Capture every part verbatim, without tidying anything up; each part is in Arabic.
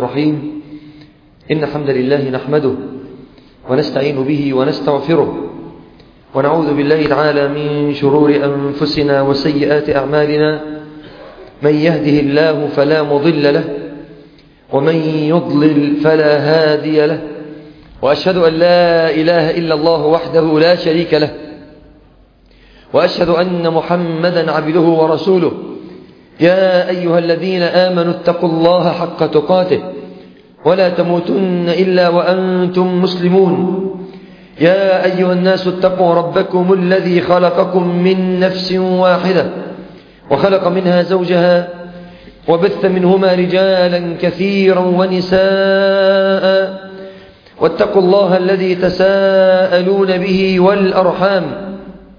الرحيم. إن الحمد لله نحمده ونستعين به ونستغفره، ونعوذ بالله تعالى من شرور أنفسنا وسيئات أعمالنا. من يهده الله فلا مضل له، ومن يضلل فلا هادي له، وأشهد أن لا إله إلا الله وحده لا شريك له، وأشهد أن محمدا عبده ورسوله. يا أيها الذين آمنوا اتقوا الله حق تقاته ولا تموتن إلا وأنتم مسلمون. يا أيها الناس اتقوا ربكم الذي خلقكم من نفس واحدة وخلق منها زوجها وبث منهما رجالا كثيرا ونساء، واتقوا الله الذي تساءلون به والأرحام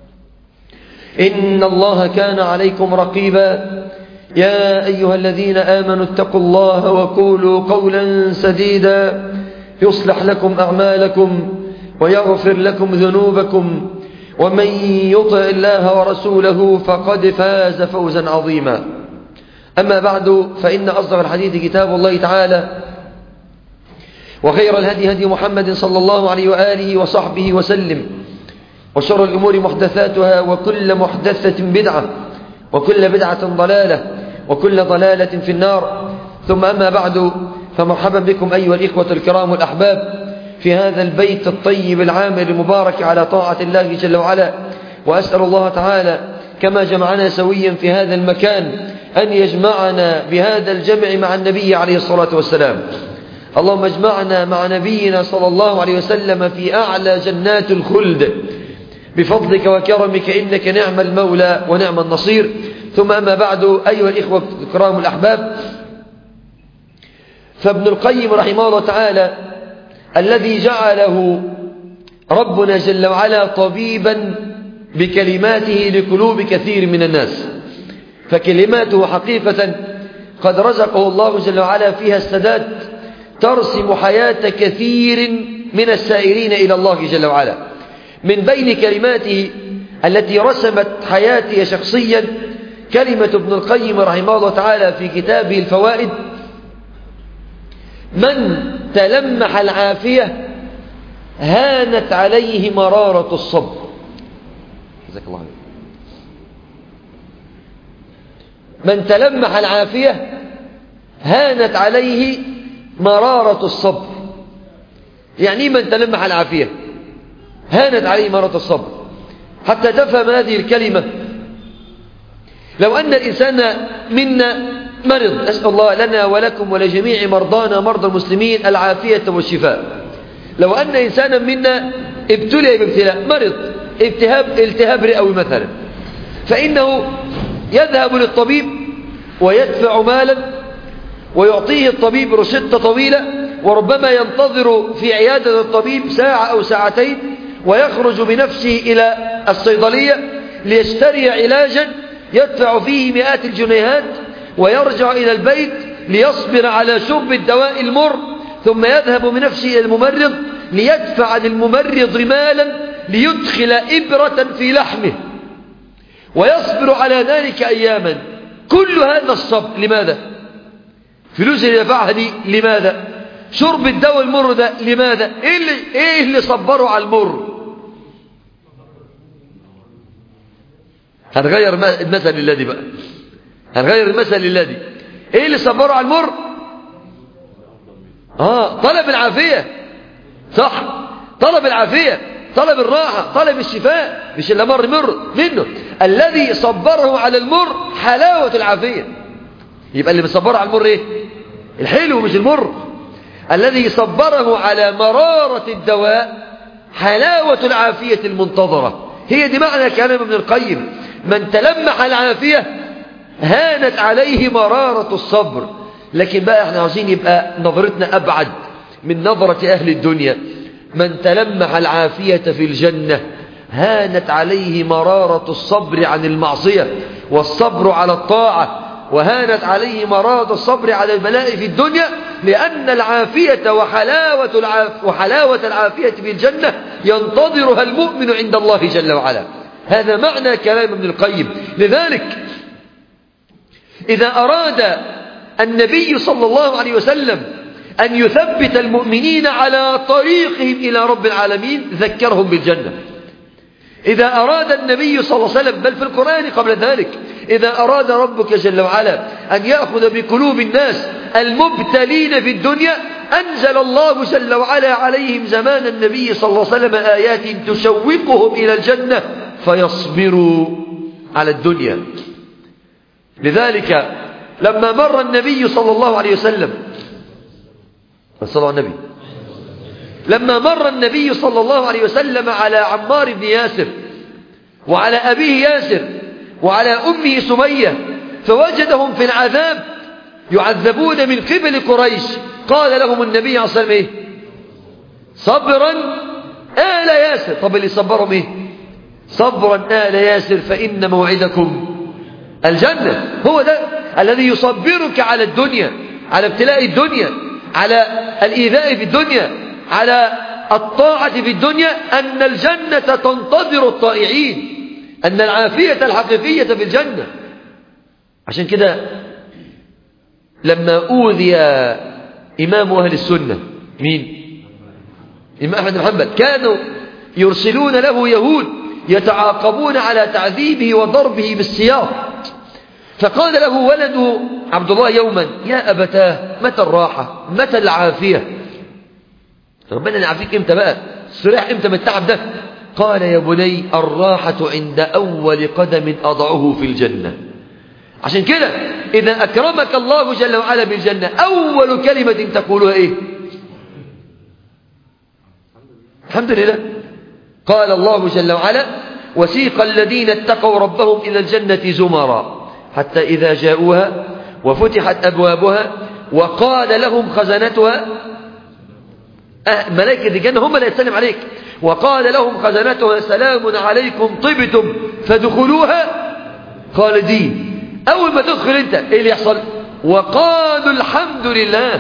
إن الله كان عليكم رقيبا. يا أيها الذين آمنوا اتقوا الله وقولوا قولا سديدا يصلح لكم أعمالكم ويغفر لكم ذنوبكم، ومن يطع الله ورسوله فقد فاز فوزا عظيما. أما بعد، فإن أصدق الحديث كتاب الله تعالى، وخير الهدي هدي محمد صلى الله عليه وآله وصحبه وسلم، وشر الأمور محدثاتها، وكل محدثة بدعة، وكل بدعة ضلالة، وكل ضلالة في النار. ثم أما بعد، فمرحبا بكم أيها الإخوة الكرام الأحباب في هذا البيت الطيب العامر المبارك على طاعة الله جل وعلا. وأسأل الله تعالى كما جمعنا سويا في هذا المكان أن يجمعنا بهذا الجمع مع النبي عليه الصلاة والسلام. اللهم اجمعنا مع نبينا صلى الله عليه وسلم في أعلى جنات الخلد بفضلك وكرمك، إنك نعم المولى ونعم النصير. ثم أما بعد، أيها الإخوة الكرام الأحباب، فابن القيم رحمه الله تعالى الذي جعله ربنا جل وعلا طبيبا بكلماته لقلوب كثير من الناس، فكلماته حقيقة قد رزقه الله جل وعلا فيها السداد، ترسم حياة كثير من السائرين إلى الله جل وعلا. من بين كلماته التي رسمت حياتي شخصيا كلمة ابن القيم رحمه الله تعالى في كتابه الفوائد: من تلمح العافية هانت عليه مرارة الصبر. جزاك الله خير. من تلمح العافية هانت عليه مرارة الصبر. يعني من تلمح العافية هانت عليه مرارة الصبر. حتى تفهم هذه الكلمة، لو أن الإنسان منا مرض، أسأل الله لنا ولكم ولجميع مرضانا مرضى المسلمين العافية والشفاء. لو أن إنسانا منا ابتلي بابتلاء، مرض التهاب التهاب رئوي مثلا، فإنه يذهب للطبيب ويدفع مالا ويعطيه الطبيب روشتة طويلة، وربما ينتظر في عيادة الطبيب ساعة أو ساعتين، ويخرج بنفسه إلى الصيدلية ليشتري علاجا يدفع فيه مئات الجنيهات، ويرجع إلى البيت ليصبر على شرب الدواء المر، ثم يذهب بنفسه إلى الممرض ليدفع للممرض مالا ليدخل إبرة في لحمه، ويصبر على ذلك أياما. كل هذا الصبر لماذا؟ فلوس اللي دفعها دي لماذا؟ شرب الدواء المر ده لماذا؟ إيه اللي, إيه اللي صبره على المر؟ هنغير المثل الذي بقى هنغير المثل الذي ايه اللي صبره على المر؟ اه طلب العافية، صح، طلب العافية، طلب الراحة، طلب الشفاء، مش اللي مر مر منه. الذي صبره على المر حلاوة العافية. يبقى اللي بيصبره على المر ايه؟ الحلو مش المر. الذي صبره على مرارة الدواء حلاوة العافية المنتظرة. هي دي معنى كلام ابن القيم: من تلمح العافية هانت عليه مرارة الصبر. لكن بقى احنا عاوزين يبقى نظرتنا أبعد من نظرة أهل الدنيا. من تلمح العافية في الجنة هانت عليه مرارة الصبر عن المعصية والصبر على الطاعة، وهانت عليه مرارة الصبر على البلاء في الدنيا، لأن العافية وحلاوة, العاف وحلاوة العافية في الجنة ينتظرها المؤمن عند الله جل وعلا. هذا معنى كلام ابن القيم. لذلك إذا أراد النبي صلى الله عليه وسلم أن يثبت المؤمنين على طريقهم إلى رب العالمين ذكرهم بالجنة. إذا أراد النبي صلى الله عليه وسلم، بل في القرآن قبل ذلك، إذا أراد ربك جل وعلا أن يأخذ بقلوب الناس المبتلين في الدنيا أنزل الله جل وعلا عليهم زمان النبي صلى الله عليه وسلم آيات تشوقهم إلى الجنة فيصبروا على الدنيا. لذلك لما مر النبي صلى الله عليه وسلم صلى على النبي لما مر النبي صلى الله عليه وسلم على عمار بن ياسر وعلى أبيه ياسر وعلى أمه سمية فوجدهم في العذاب يعذبون من قبل قريش، قال لهم النبي عليه الصلاة والسلام إيه؟ صبرا آل ياسر. طب اللي صبرهم إيه؟ صبرا آل ياسر فإن موعدكم الجنة. هو ده الذي يصبرك على الدنيا، على ابتلاء الدنيا، على الإيذاء في الدنيا، على الطاعة في الدنيا، أن الجنة تنتظر الطائعين، أن العافية الحقيقية في الجنة. عشان كده لما أوذي إمام أهل السنة مين؟ إمام أحمد بن حنبل، كانوا يرسلون له يهود يتعاقبون على تعذيبه وضربه بالسياط، فقال له ولده عبد الله يوما: يا أبتاه متى الراحة؟ متى العافية؟ ربنا يعافيك امتى بقى؟ الصريح امتى من التعب ده؟ قال: يا بني الراحة عند أول قدم أضعه في الجنة. عشان كده إذا أكرمك الله جل وعلا بالجنة أول كلمة تقولها إيه؟ الحمد لله. قال الله جل وعلا: وسيق الذين اتقوا ربهم إلى الجنة زمرا حتى إذا جاءوها وفتحت أبوابها وقال لهم خزنتها، أه ملائكة الجنة هم اللي يسلم عليك، وقال لهم خزنتها: سلام عليكم طبتم فادخلوها خالدين. أول ما تدخل أنت إيه اللي يحصل؟ وقالوا الحمد لله،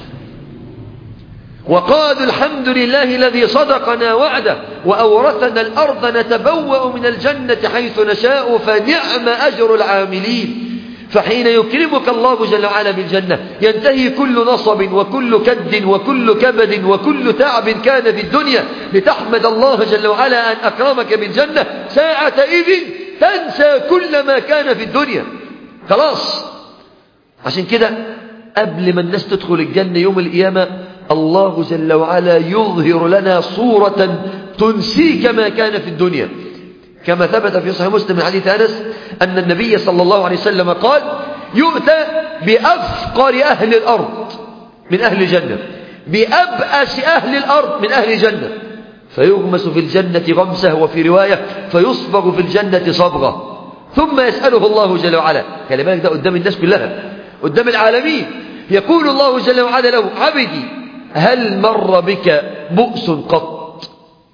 وقالوا الحمد لله الذي صدقنا وعده وأورثنا الأرض نتبوأ من الجنة حيث نشاء فنعم أجر العاملين. فحين يكرمك الله جل وعلا بالجنة ينتهي كل نصب وكل كد وكل كبد وكل تعب كان في الدنيا لتحمد الله جل وعلا أن أكرمك بالجنة. ساعة إذن تنسى كل ما كان في الدنيا، خلاص. عشان كده قبل ما الناس تدخل الجنة يوم القيامة الله جل وعلا يظهر لنا صورة تنسيك ما كان في الدنيا، كما ثبت في صحيح مسلم من حديث أنس أن النبي صلى الله عليه وسلم قال: يؤتى بأفقر أهل الأرض من أهل الجنة، بأبأس أهل الأرض من أهل الجنة، فيغمس في الجنة غمسة، وفي رواية فيصبغ في الجنة صبغة، ثم يسأله الله جل وعلا. خلي بالك ده قدام الناس كلها، قدام العالمين، يقول الله جل وعلا له: عبدي هل مر بك بؤس قط؟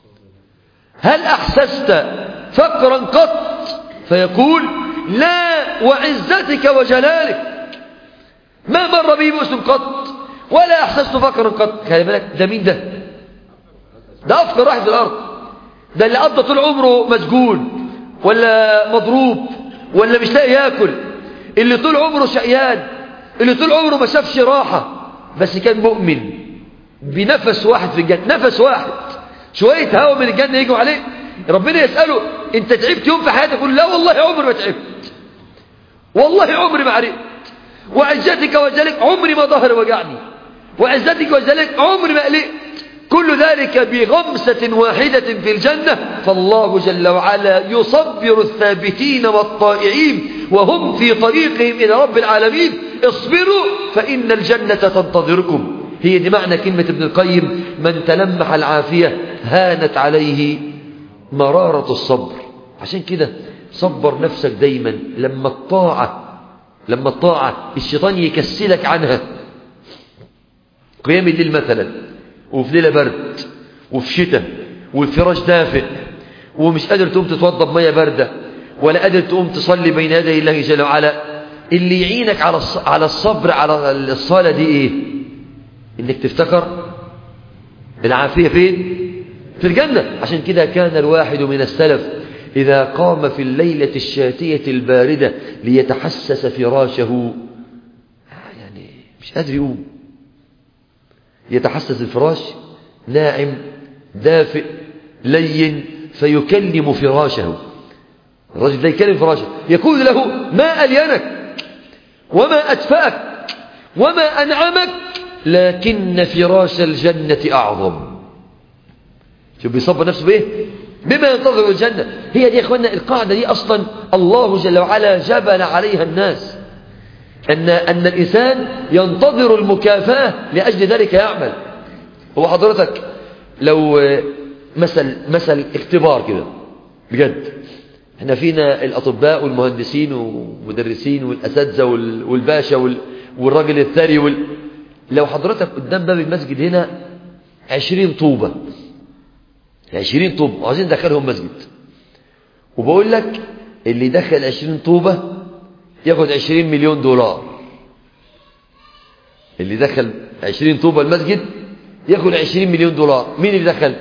هل أحسست فقرا قط؟ فيقول: لا وعزتك وجلالك ما مر بي بؤس قط ولا أحسست فقرا قط. خلي بالك ده مين ده؟ ده أفقر واحد في الأرض، ده اللي قضى طول عمره مسجون ولا مضروب ولا مش لاقي ياكل، اللي طول عمره شقيان، اللي طول عمره ما شافش راحة، بس كان مؤمن بنفس واحد في الجنة، نفس واحد، شوية هوا من الجنة يجوا عليه، ربنا يسأله: انت تعبت يوم في حياتك؟ يقول: لا والله عمري ما تعبت، والله عمري ما عرفت، وعزتك وجلالك عمري ما ظهر وجعني، وعزتك وجلالك عمري ما قلقت، كل ذلك بغمسة واحدة في الجنة. فالله جل وعلا يصبر الثابتين والطائعين وهم في طريقهم إلى رب العالمين: اصبروا فإن الجنة تنتظركم. هي دي معنى كلمة ابن القيم: من تلمح العافية هانت عليه مرارة الصبر. عشان كده صبر نفسك دايما لما الطاعة لما الطاعة الشيطان يكسلك عنها. قيام الليل مثلا وفي ليلة برد وفي شتاء والفراش دافئ ومش قادر تقوم تتوضى بمية باردة ولا قادر تقوم تصلي بين يدي الله جل وعلا، اللي يعينك على على الصبر على الصلاة دي ايه؟ انك تفتكر العافية فين؟ في الجنة. عشان كده كان الواحد من السلف إذا قام في الليلة الشاتية الباردة ليتحسس فراشه يعني مش قادر يقوم، يتحسس الفراش ناعم دافئ لين فيكلم فراشه. الرجل ده يكلم فراشه يقول له ما ألينك وما أدفأك وما أنعمك لكن فراش الجنة أعظم. شوف بيصبر نفسه بإيه؟ بما ينتظر الجنة. هي دي يا إخوانا القاعدة دي أصلا الله جل وعلا جبل عليها الناس، أن, أن الإنسان ينتظر المكافأة لأجل ذلك يعمل. هو حضرتك لو مثل مثل اختبار كده بجد، احنا فينا الأطباء والمهندسين والمدرسين والأساتذة والباشا والراجل الثري وال... لو حضرتك قدام باب المسجد هنا عشرين طوبة عشرين طوبة وعايزين ندخلهم مسجد، وبقول لك اللي دخل عشرين طوبة ياخد عشرين مليون دولار. اللي دخل عشرين طوبة المسجد ياخد عشرين مليون دولار. مين اللي دخل؟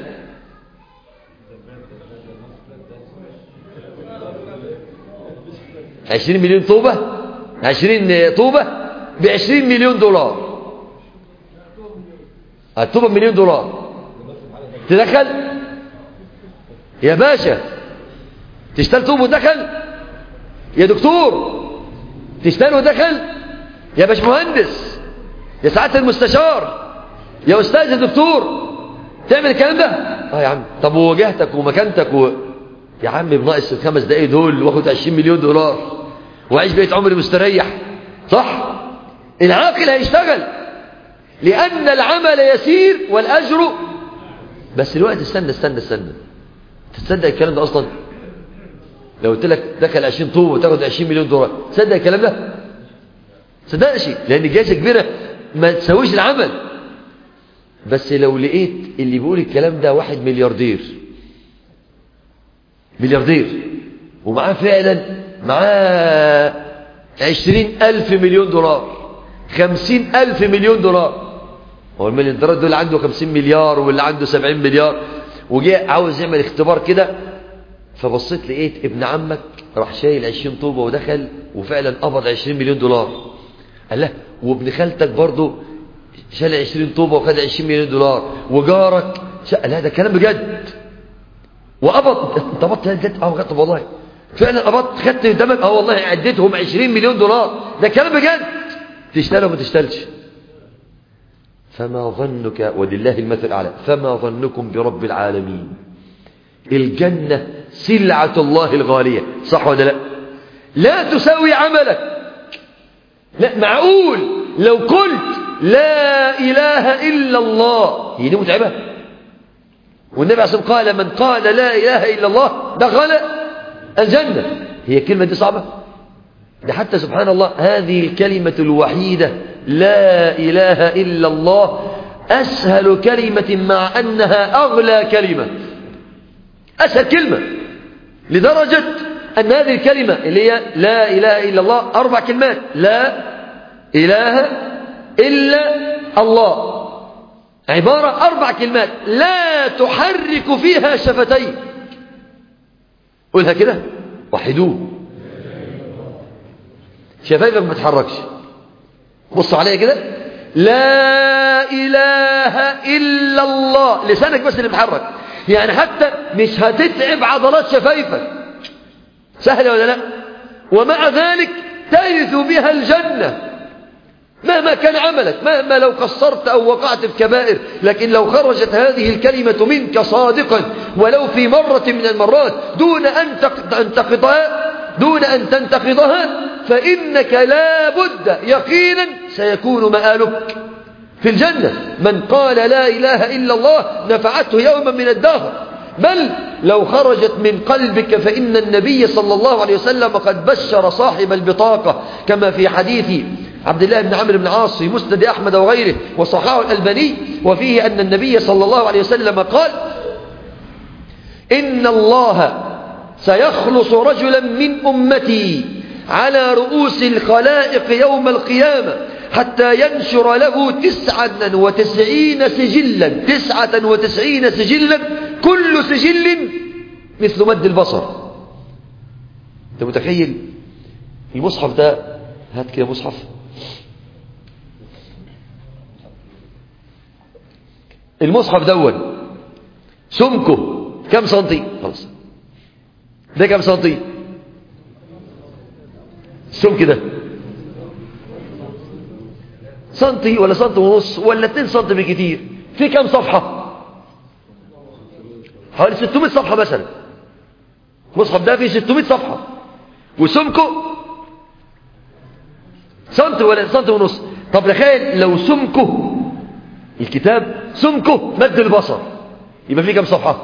عشرين مليون طوبة عشرين طوبة بعشرين مليون دولار. الطوبة بمليون دولار تدخل يا باشا، تشتري طوب ودخل يا دكتور، تشتري ودخل يا باش مهندس، يا سعادة المستشار، يا أستاذ، يا دكتور، تعمل الكلام ده؟ اه يا عم. طب ووجهتك ومكانتك و... يا عم بناقص الخمس دقايق دول واخد عشرين مليون دولار وعيش بقيت عمري مستريح. صح؟ العاقل هيشتغل لأن العمل يسير والأجر. بس الوقت استنى استنى استنى تصدق الكلام ده أصلا؟ لو قلت لك دخل عشرين طوبة وتاخد عشرين مليون دولار تصدق الكلام ده؟ تصدقش، لأن جائزة كبيرة ما تسويش العمل. بس لو لقيت اللي بيقول الكلام ده واحد ملياردير ملياردير ومعاه فعلا معاه عشرين ألف مليون دولار خمسين ألف مليون دولار، هو المليارديرات دول عنده خمسين مليار واللي عنده سبعين مليار، وجاء عاوز يعمل اختبار كده، فبصيت لقيت ابن عمك راح شايل عشرين طوبة ودخل وفعلا قبض عشرين مليون دولار. قال له وابن خالتك برضه شال عشرين طوبة وخد عشرين مليون دولار، وجارك شال. لا ده كلام بجد. وقبض انت قبضت جد؟ اه طب والله فعلا قبضت خدت دمك؟ اه والله عديتهم عشرين مليون دولار. ده كلام بجد. تشتغل وما تشتغلش؟ فما ظنك، ولله المثل الأعلى، فما ظنكم برب العالمين؟ الجنة سلعة الله الغالية، صح ولا لا؟ لا تساوي عملك. لا معقول لو قلت لا إله إلا الله هي دي متعبة؟ والنبي عليه الصلاة والسلام قال من قال لا إله إلا الله دخل الجنة. هي الكلمة دي صعبة؟ ده حتى سبحان الله هذه الكلمة الوحيدة لا إله إلا الله أسهل كلمة مع أنها أغلى كلمة. أسهل كلمة لدرجة أن هذه الكلمة اللي هي لا إله إلا الله أربع كلمات: لا إله إلا الله، عبارة أربع كلمات لا تحرك فيها شفتين. قولها كده، وحدوه. شفايفك ما تتحركش، بص عليها كده، لا إله إلا الله، لسانك بس اللي محرك، يعني حتى مش هتتعب عضلات شفايفك. سهلة ولا لا؟ ومع ذلك ترث بها الجنة مهما كان عملك، مهما لو قصرت أو وقعت في كبائر، لكن لو خرجت هذه الكلمة منك صادقا ولو في مرة من المرات دون أن تنتقضها دون أن تنتقضها فإنك لا بد يقينا سيكون مآلك في الجنة. من قال لا إله إلا الله نفعته يوما من الدهر، بل لو خرجت من قلبك فإن النبي صلى الله عليه وسلم قد بشر صاحب البطاقة كما في حديث عبد الله بن عمرو بن العاص في مسند أحمد وغيره وصححه الألباني، وفيه أن النبي صلى الله عليه وسلم قال: إن الله سيخلص رجلا من أمتي على رؤوس الخلائق يوم القيامة حتى ينشر له تسعة وتسعين سجلا تسعة وتسعين سجلا كل سجل مثل مد البصر. انت متخيل المصحف ده؟ هات كده مصحف. المصحف دون سمكه كم سنتي؟ خلاص ده كم سنتي السمك ده؟ سنتي ولا سنتي ونص ولا اتنين سنتي بكتير. في كم صفحة؟ حوالي ستمائة صفحة مثلا. المصحف ده فيه ستمائة صفحة وسمكه سنتي ولا سنتي ونص. طب تخيل لو سمكه الكتاب سمكه مد البصر، يبقى فيه كم صفحة؟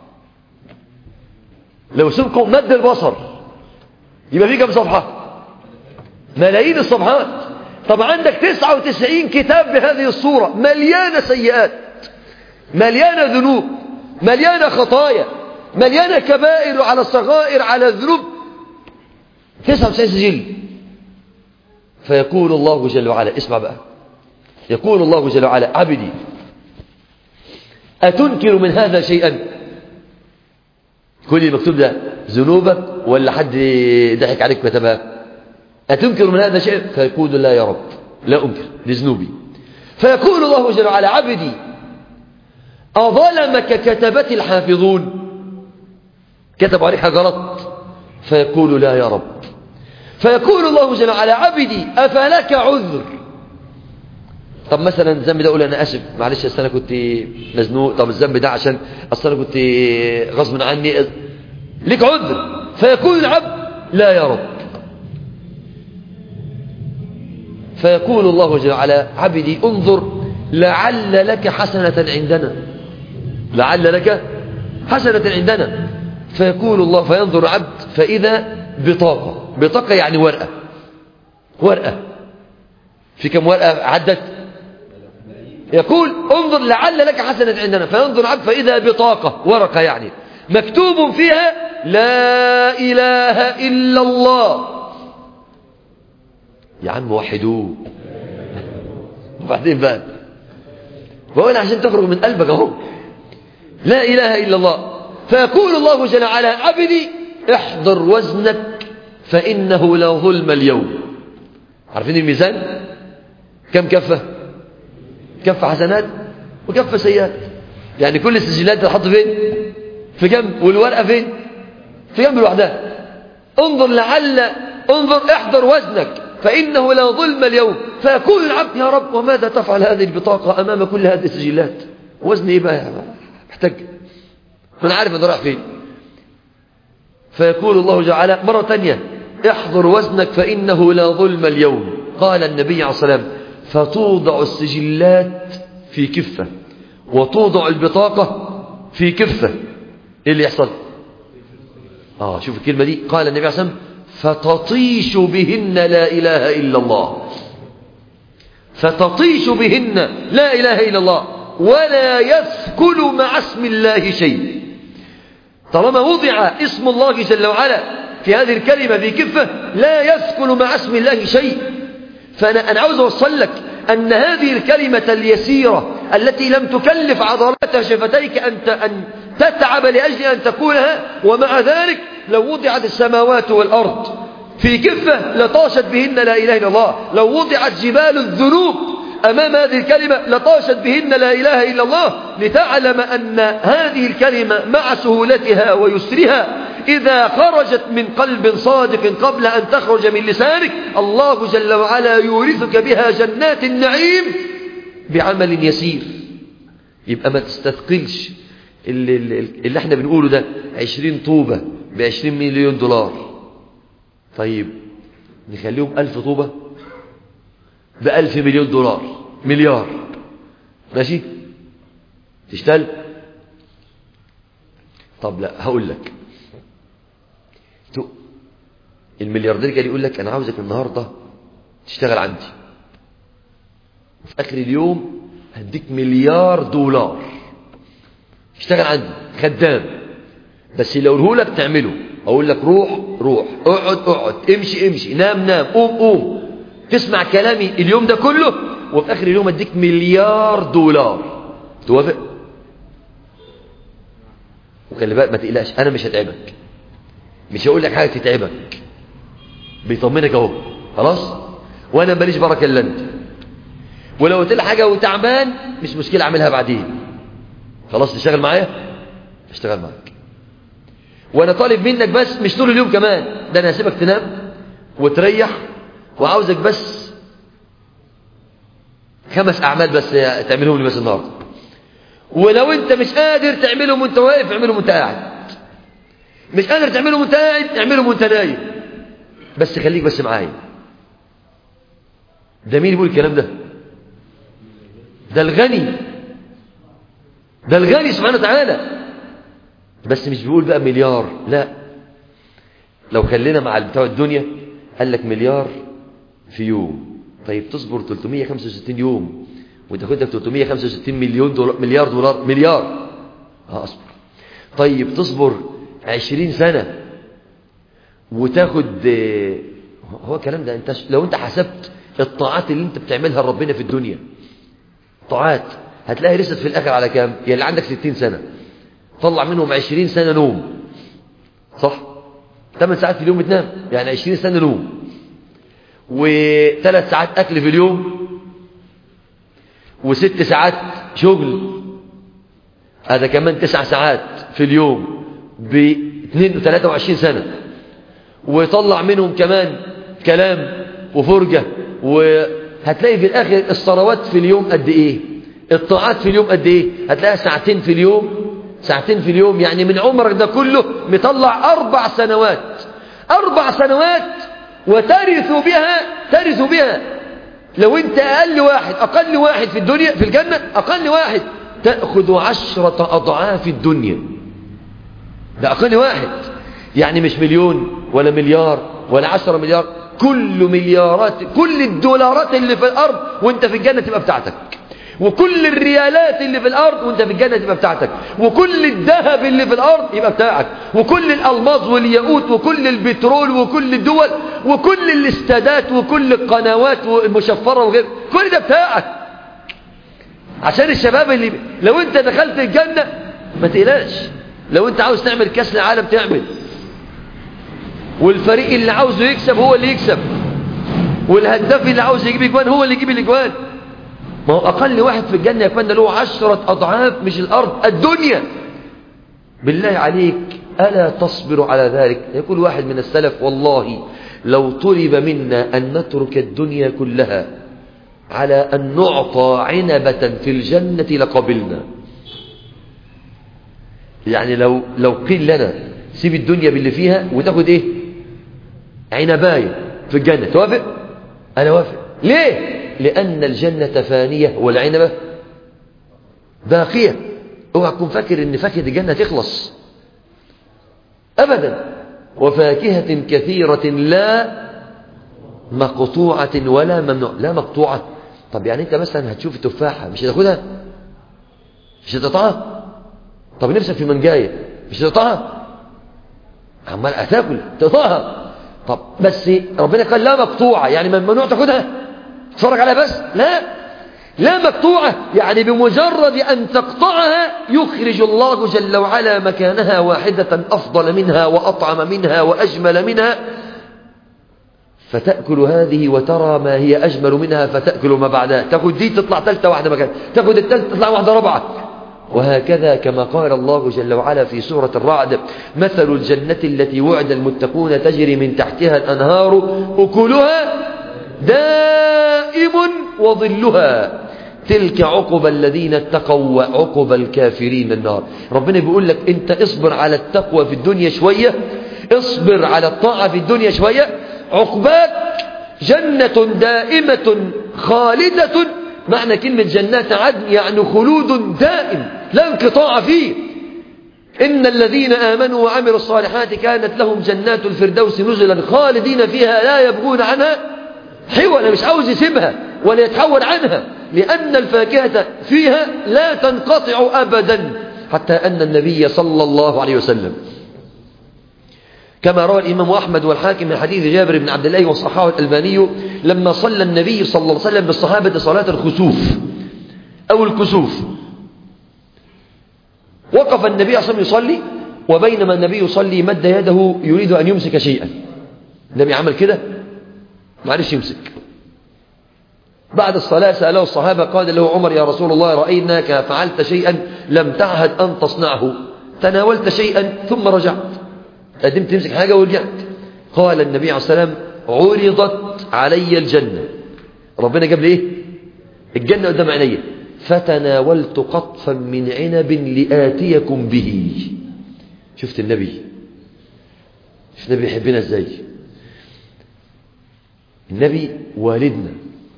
لو سمكه مد البصر يبقى فيه كم صفحة؟ ملايين الصفحات. طب عندك تسعة وتسعين كتاب بهذه الصورة، مليانة سيئات، مليانة ذنوب، مليانة خطايا، مليانة كبائر على الصغائر على الذنوب، تسعة وتسعين سجل. فيقول الله جل وعلا، اسمع بقى، يقول الله جل وعلا: عبدي أتنكر من هذا شيئا؟ كل المكتوب ده ذنوبك ولا حد ضحك عليك كتبها؟ أتنكر من هذا شيئا؟ فيقول: لا يا رب، لا أنكر لذنوبي. فيقول الله جل وعلا: عبدي أظلمك كتبت الحافظون؟ كتبوا عليك حاجة غلط؟ فيقول: لا يا رب. فيقول الله جل وعلا: عبدي أفلك عذر؟ طب مثلا الذنب ده، أقول أنا أسف معلش أصل أنا كنت مزنوق. طب الذنب ده عشان أصل أنا كنت غصب عني، لك عذر. فيقول العبد: لا يا رب. فيقول الله جل وعلا: عبدي انظر لعل لك حسنة عندنا، لعل لك حسنة عندنا. فيقول الله، فينظر العبد فإذا بطاقة، بطاقة يعني ورقة، ورقة في كم ورقة عدت؟ يقول: انظر لعل لك حسنة عندنا. فينظر العبد فإذا بطاقة، ورقة يعني، مكتوب فيها: لا إله إلا الله. يا عم وحدوه. وبعدين بقى بقول عشان تخرج من قلبك اهو، لا إله إلا الله. فيقول الله جل وعلا: عبدي احضر وزنك فإنه لا ظلم اليوم. عارفين الميزان كم كفة؟ كفة حسنات وكفة سيئات. يعني كل السجلات تحط فين؟ في جنب، والورقة فين؟ في جنب لوحدها. انظر لعل انظر احضر وزنك فإنه لا ظلم اليوم. فيقول العبد: يا رب وماذا تفعل هذه البطاقة أمام كل هذه السجلات؟ وزني إيه بقى؟ محتاج، أنا عارف أنا رايح فين. فيقول الله تعالى مرة ثانية: احضر وزنك فإنه لا ظلم اليوم. قال النبي عليه الصلاة والسلام: فتوضع السجلات في كفة وتوضع البطاقة في كفة. إيه اللي يحصل؟ آه شوف الكلمة دي، قال النبي عليه الصلاة والسلام: فتطيش بهن لا إله إلا الله. فتطيش بهن لا إله إلا الله ولا يثقل مع اسم الله شيء. طالما وضع اسم الله جل وعلا في هذه الكلمة في كفة، لا يثقل مع اسم الله شيء. فأنا أنا عاوز أوصل لك أن هذه الكلمة اليسيرة التي لم تكلف عضلات شفتيك أن أن تتعب لأجل أن تقولها، ومع ذلك لو وضعت السماوات والأرض في كفة لطاشت بهن لا إله إلا الله. لو وضعت جبال الذنوب أمام هذه الكلمة لطاشت بهن لا إله إلا الله، لتعلم أن هذه الكلمة مع سهولتها ويسرها إذا خرجت من قلب صادق قبل أن تخرج من لسانك، الله جل وعلا يورثك بها جنات النعيم بعمل يسير. يبقى ما تستثقلش اللي, اللي احنا بنقوله ده عشرين طوبة بعشرين مليون دولار. طيب نخليهم ألف طوبة بألف مليون دولار، مليار، ماشي تشتغل؟ طب لا، هقول لك، الملياردير كان يقول لك: أنا عاوزك النهاردة تشتغل عندي، وفي آخر اليوم هديك مليار دولار اشتغل عندي خدام، بس اللي أقوله لك تعمله. أقول لك روح روح، اقعد اقعد، امشي امشي، نام نام، قوم قوم، تسمع كلامي اليوم ده كله، وفي آخر اليوم اديك مليار دولار. توافق؟ وخلي بالك ما تقلقش، أنا مش هتعبك، مش هقول لك حاجة تتعبك، بيطمنك اهو، خلاص؟ وأنا ماليش بركة إلا أنت. ولو قلت لي حاجة وتعبان مش مشكلة، أعملها بعدين، خلاص تشتغل معايا اشتغل معاك، وانا طالب منك بس مش طول اليوم كمان، ده انا هسيبك تنام وتريح، وعاوزك بس خمس اعمال بس تعملهم لي بس النهارده، ولو انت مش قادر تعملهم وانت واقف اعملهم وانت قاعد، مش قادر تعملهم وانت قاعد اعملهم وانت نايم، بس خليك بس معايا. ده مين يقول الكلام ده؟ ده الغني، ده الغني سبحانه وتعالى. بس مش بيقول بقى مليار، لا، لو خلينا مع بتوع الدنيا قال لك مليار في يوم، طيب تصبر ثلاثمية وخمسة وستين يوم وتاخد لك ثلاثمية وخمسة وستين مليون دولار، مليار دولار، مليار، اه اصبر. طيب تصبر عشرين سنة وتاخد، هو الكلام ده انت لو انت حسبت الطاعات اللي انت بتعملها لربنا في الدنيا طاعات، هتلاقي رست في الاخر على كام؟ يعني عندك ستين سنة طلع منهم عشرين سنة نوم، صح؟ ثمان ساعات في اليوم بتنام، يعني عشرين سنة نوم، وثلاث ساعات اكل في اليوم، وست ساعات شغل، هذا كمان تسع ساعات في اليوم باثنين وثلاثة وعشرين سنة، ويطلع منهم كمان كلام وفرجة، وهتلاقي في الآخر الصلوات في اليوم قد إيه، الطاعات في اليوم قد إيه، هتلاقي ساعتين في اليوم، ساعتين في اليوم، يعني من عمرك ده كله مطلع أربع سنوات، أربع سنوات، وترث بها، ترث بها. لو أنت أقل واحد، أقل واحد في الدنيا في الجنة، أقل واحد تأخذ عشرة أضعاف الدنيا، ده أقل واحد، يعني مش مليون ولا مليار ولا عشرة مليار، كل مليارات، كل الدولارات اللي في الأرض وانت في الجنة تبقى بتاعتك، وكل الريالات اللي في الأرض وانت في الجنة تبقى بتاعتك، وكل الذهب اللي في الأرض يبقى بتاعك، وكل الألماظ والياقوت وكل البترول وكل الدول وكل الاستادات وكل القنوات المشفرة وغير، كل ده بتاعك. عشان الشباب اللي لو انت دخلت الجنة ما تقلقش، لو انت عاوز تعمل كاس العالم تعمل، والفريق اللي عاوزه يكسب هو اللي يكسب، والهداف اللي عاوز يجيب اجوان هو اللي يجيب الاجوان. ما هو اقل واحد في الجنة يا اخوانا له عشرة اضعاف مش الارض، الدنيا. بالله عليك الا تصبر على ذلك؟ يقول واحد من السلف والله لو طلب منا ان نترك الدنيا كلها على ان نعطى عنبة في الجنة لقبلنا. يعني لو لو قيل لنا سيب الدنيا باللي فيها وتاخد ايه؟ عنباية في الجنة، توافق؟ انا وافق. ليه؟ لان الجنة فانية والعنبة باقية. اوعى تكون فاكر ان فاكهة الجنة تخلص ابدا. وفاكهة كثيرة لا مقطوعة ولا ممنوع. لا مقطوعة، طب يعني انت مثلا هتشوف التفاحة مش هتاخدها؟ مش هتقطعها؟ طب نفسك في منجاية مش هتقطعها؟ عمال هتاكل تقطعها. طب بس ربنا قال لا مقطوعة، يعني ممنوع تاخدها تتفرج عليها بس؟ لا، لا مقطوعة، يعني بمجرد أن تقطعها يخرج الله جل وعلا مكانها واحدة أفضل منها وأطعم منها وأجمل منها، فتأكل هذه وترى ما هي أجمل منها فتأكل ما بعدها، تاخد دي تطلع ثالثة واحدة مكان، تاخد الثالثة تطلع واحدة رابعة، وهكذا كما قال الله جل وعلا في سورة الرعد: مثل الجنة التي وعد المتقون تجري من تحتها الأنهار أكلها دائم وظلها تلك عقبى الذين اتقوا وعقبى الكافرين النار. ربنا بيقول لك انت اصبر على التقوى في الدنيا شوية، اصبر على الطاعة في الدنيا شوية، عقباك جنة دائمة خالدة. معنى كلمة جنات عدن يعني خلود دائم لا انقطاع فيه. إن الذين آمنوا وعملوا الصالحات كانت لهم جنات الفردوس نزلا خالدين فيها لا يبغون عنها حولا، مش عاوز يسيبها ولا يتحول عنها، لأن الفاكهة فيها لا تنقطع أبدا. حتى أن النبي صلى الله عليه وسلم كما روى الإمام أحمد والحاكم من حديث جابر بن عبد الله وصححه الألباني لما صلى النبي صلى الله عليه وسلم بالصحابة صلاة الخسوف أو الكسوف، وقف النبي صلى الله عليه وسلم يصلي، وبينما النبي يصلي مد يده يريد أن يمسك شيئا. النبي عمل كده ما عرفش يمسك، بعد الصلاة سأله الصحابة قال له عمر يا رسول الله رأيناك فعلت شيئا لم تعهد أن تصنعه، تناولت شيئا ثم رجعت، قدمت تمسك حاجة ورجعت. قال النبي عليه الصلاة والسلام عرضت علي الجنة، ربنا جاب لي إيه؟ الجنة قدام عيني، فتناولت قطفا من عنب لآتيكم به. شفت النبي، شفت النبي يحبنا ازاي. النبي والدنا،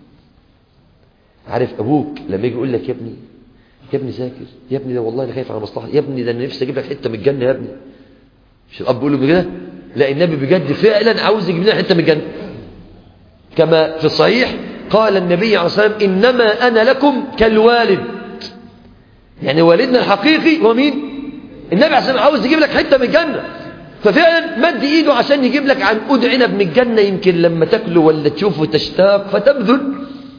عارف ابوك لما يجي يقول لك يا ابني يا ابني ذاكر، يا ابني ده والله انا خايف على مصلحتي، يا ابني ده انا نفسي اجيب لك حته من الجنه يا ابني، مش الاب بيقول له كده؟ لا، النبي بجد فعلا عاوز يجيب لنا حته من الجنه. كما في الصحيح قال النبي عليه الصلاه والسلام انما انا لكم كالوالد، يعني والدنا الحقيقي هو مين؟ النبي عليه الصلاه والسلام عاوز يجيب لك حته من الجنه، ففعلا مد ايده عشان يجيب لك عنقود عنب من الجنه، يمكن لما تاكله ولا تشوفه تشتاق فتبذل.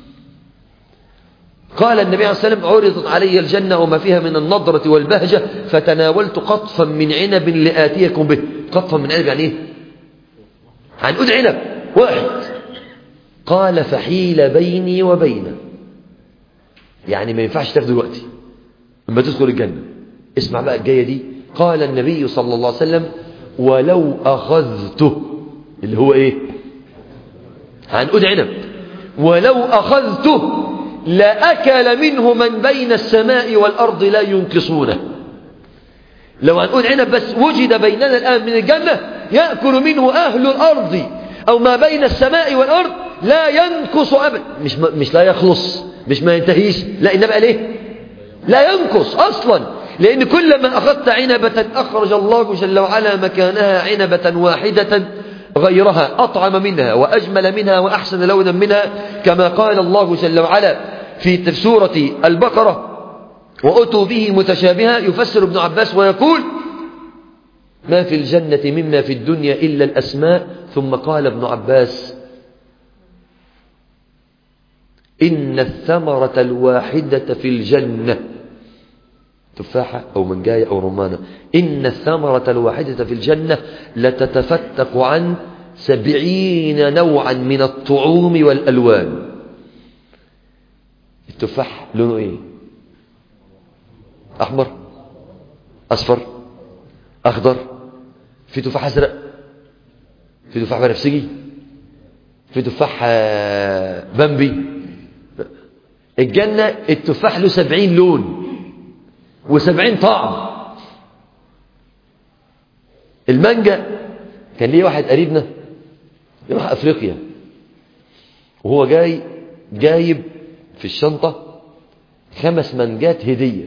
قال النبي عليه الصلاه والسلام عرضت علي الجنه وما فيها من النضره والبهجه فتناولت قطفا من عنب لآتيكم به. قطفا من عنب يعني ايه؟ عنقود عنب واحد. قال فحيل بيني وبينه، يعني ما ينفعش تاخده دلوقتي لما تدخل الجنه. اسمع بقى الجايه دي، قال النبي صلى الله عليه وسلم ولو أخذته، اللي هو ايه؟ عنقود عنب، ولو أخذته لأكل منه من بين السماء والأرض لا ينقصونه. لو عنقود عنب بس وجد بيننا الآن من الجنة يأكل منه أهل الأرض أو ما بين السماء والأرض لا ينقص أبدا، مش مش لا يخلص، مش ما ينتهيش، لا النبي قال ايه؟ لا ينقص أصلا، لأن كلما أخذت عنبة أخرج الله جل وعلا مكانها عنبة واحدة غيرها أطعم منها وأجمل منها وأحسن لونا منها، كما قال الله جل وعلا في سورة البقرة وأتوا به متشابها. يفسر ابن عباس ويقول ما في الجنة مما في الدنيا إلا الأسماء. ثم قال ابن عباس إن الثمرة الواحدة في الجنة تفاحة أو منجاية أو رمانة، إن الثمرة الواحدة في الجنة لتتفتق عن سبعين نوعا من الطعوم والألوان. التفاح لونه إيه؟ أحمر، أصفر، أخضر، في تفاح أزرق، في تفاح بنفسجي، في تفاح بامبي. الجنة التفاح له سبعين لون وسبعين طعم. المانجا كان ليه واحد قريبنا يروح أفريقيا، وهو جاي جايب في الشنطة خمس منجات هدية،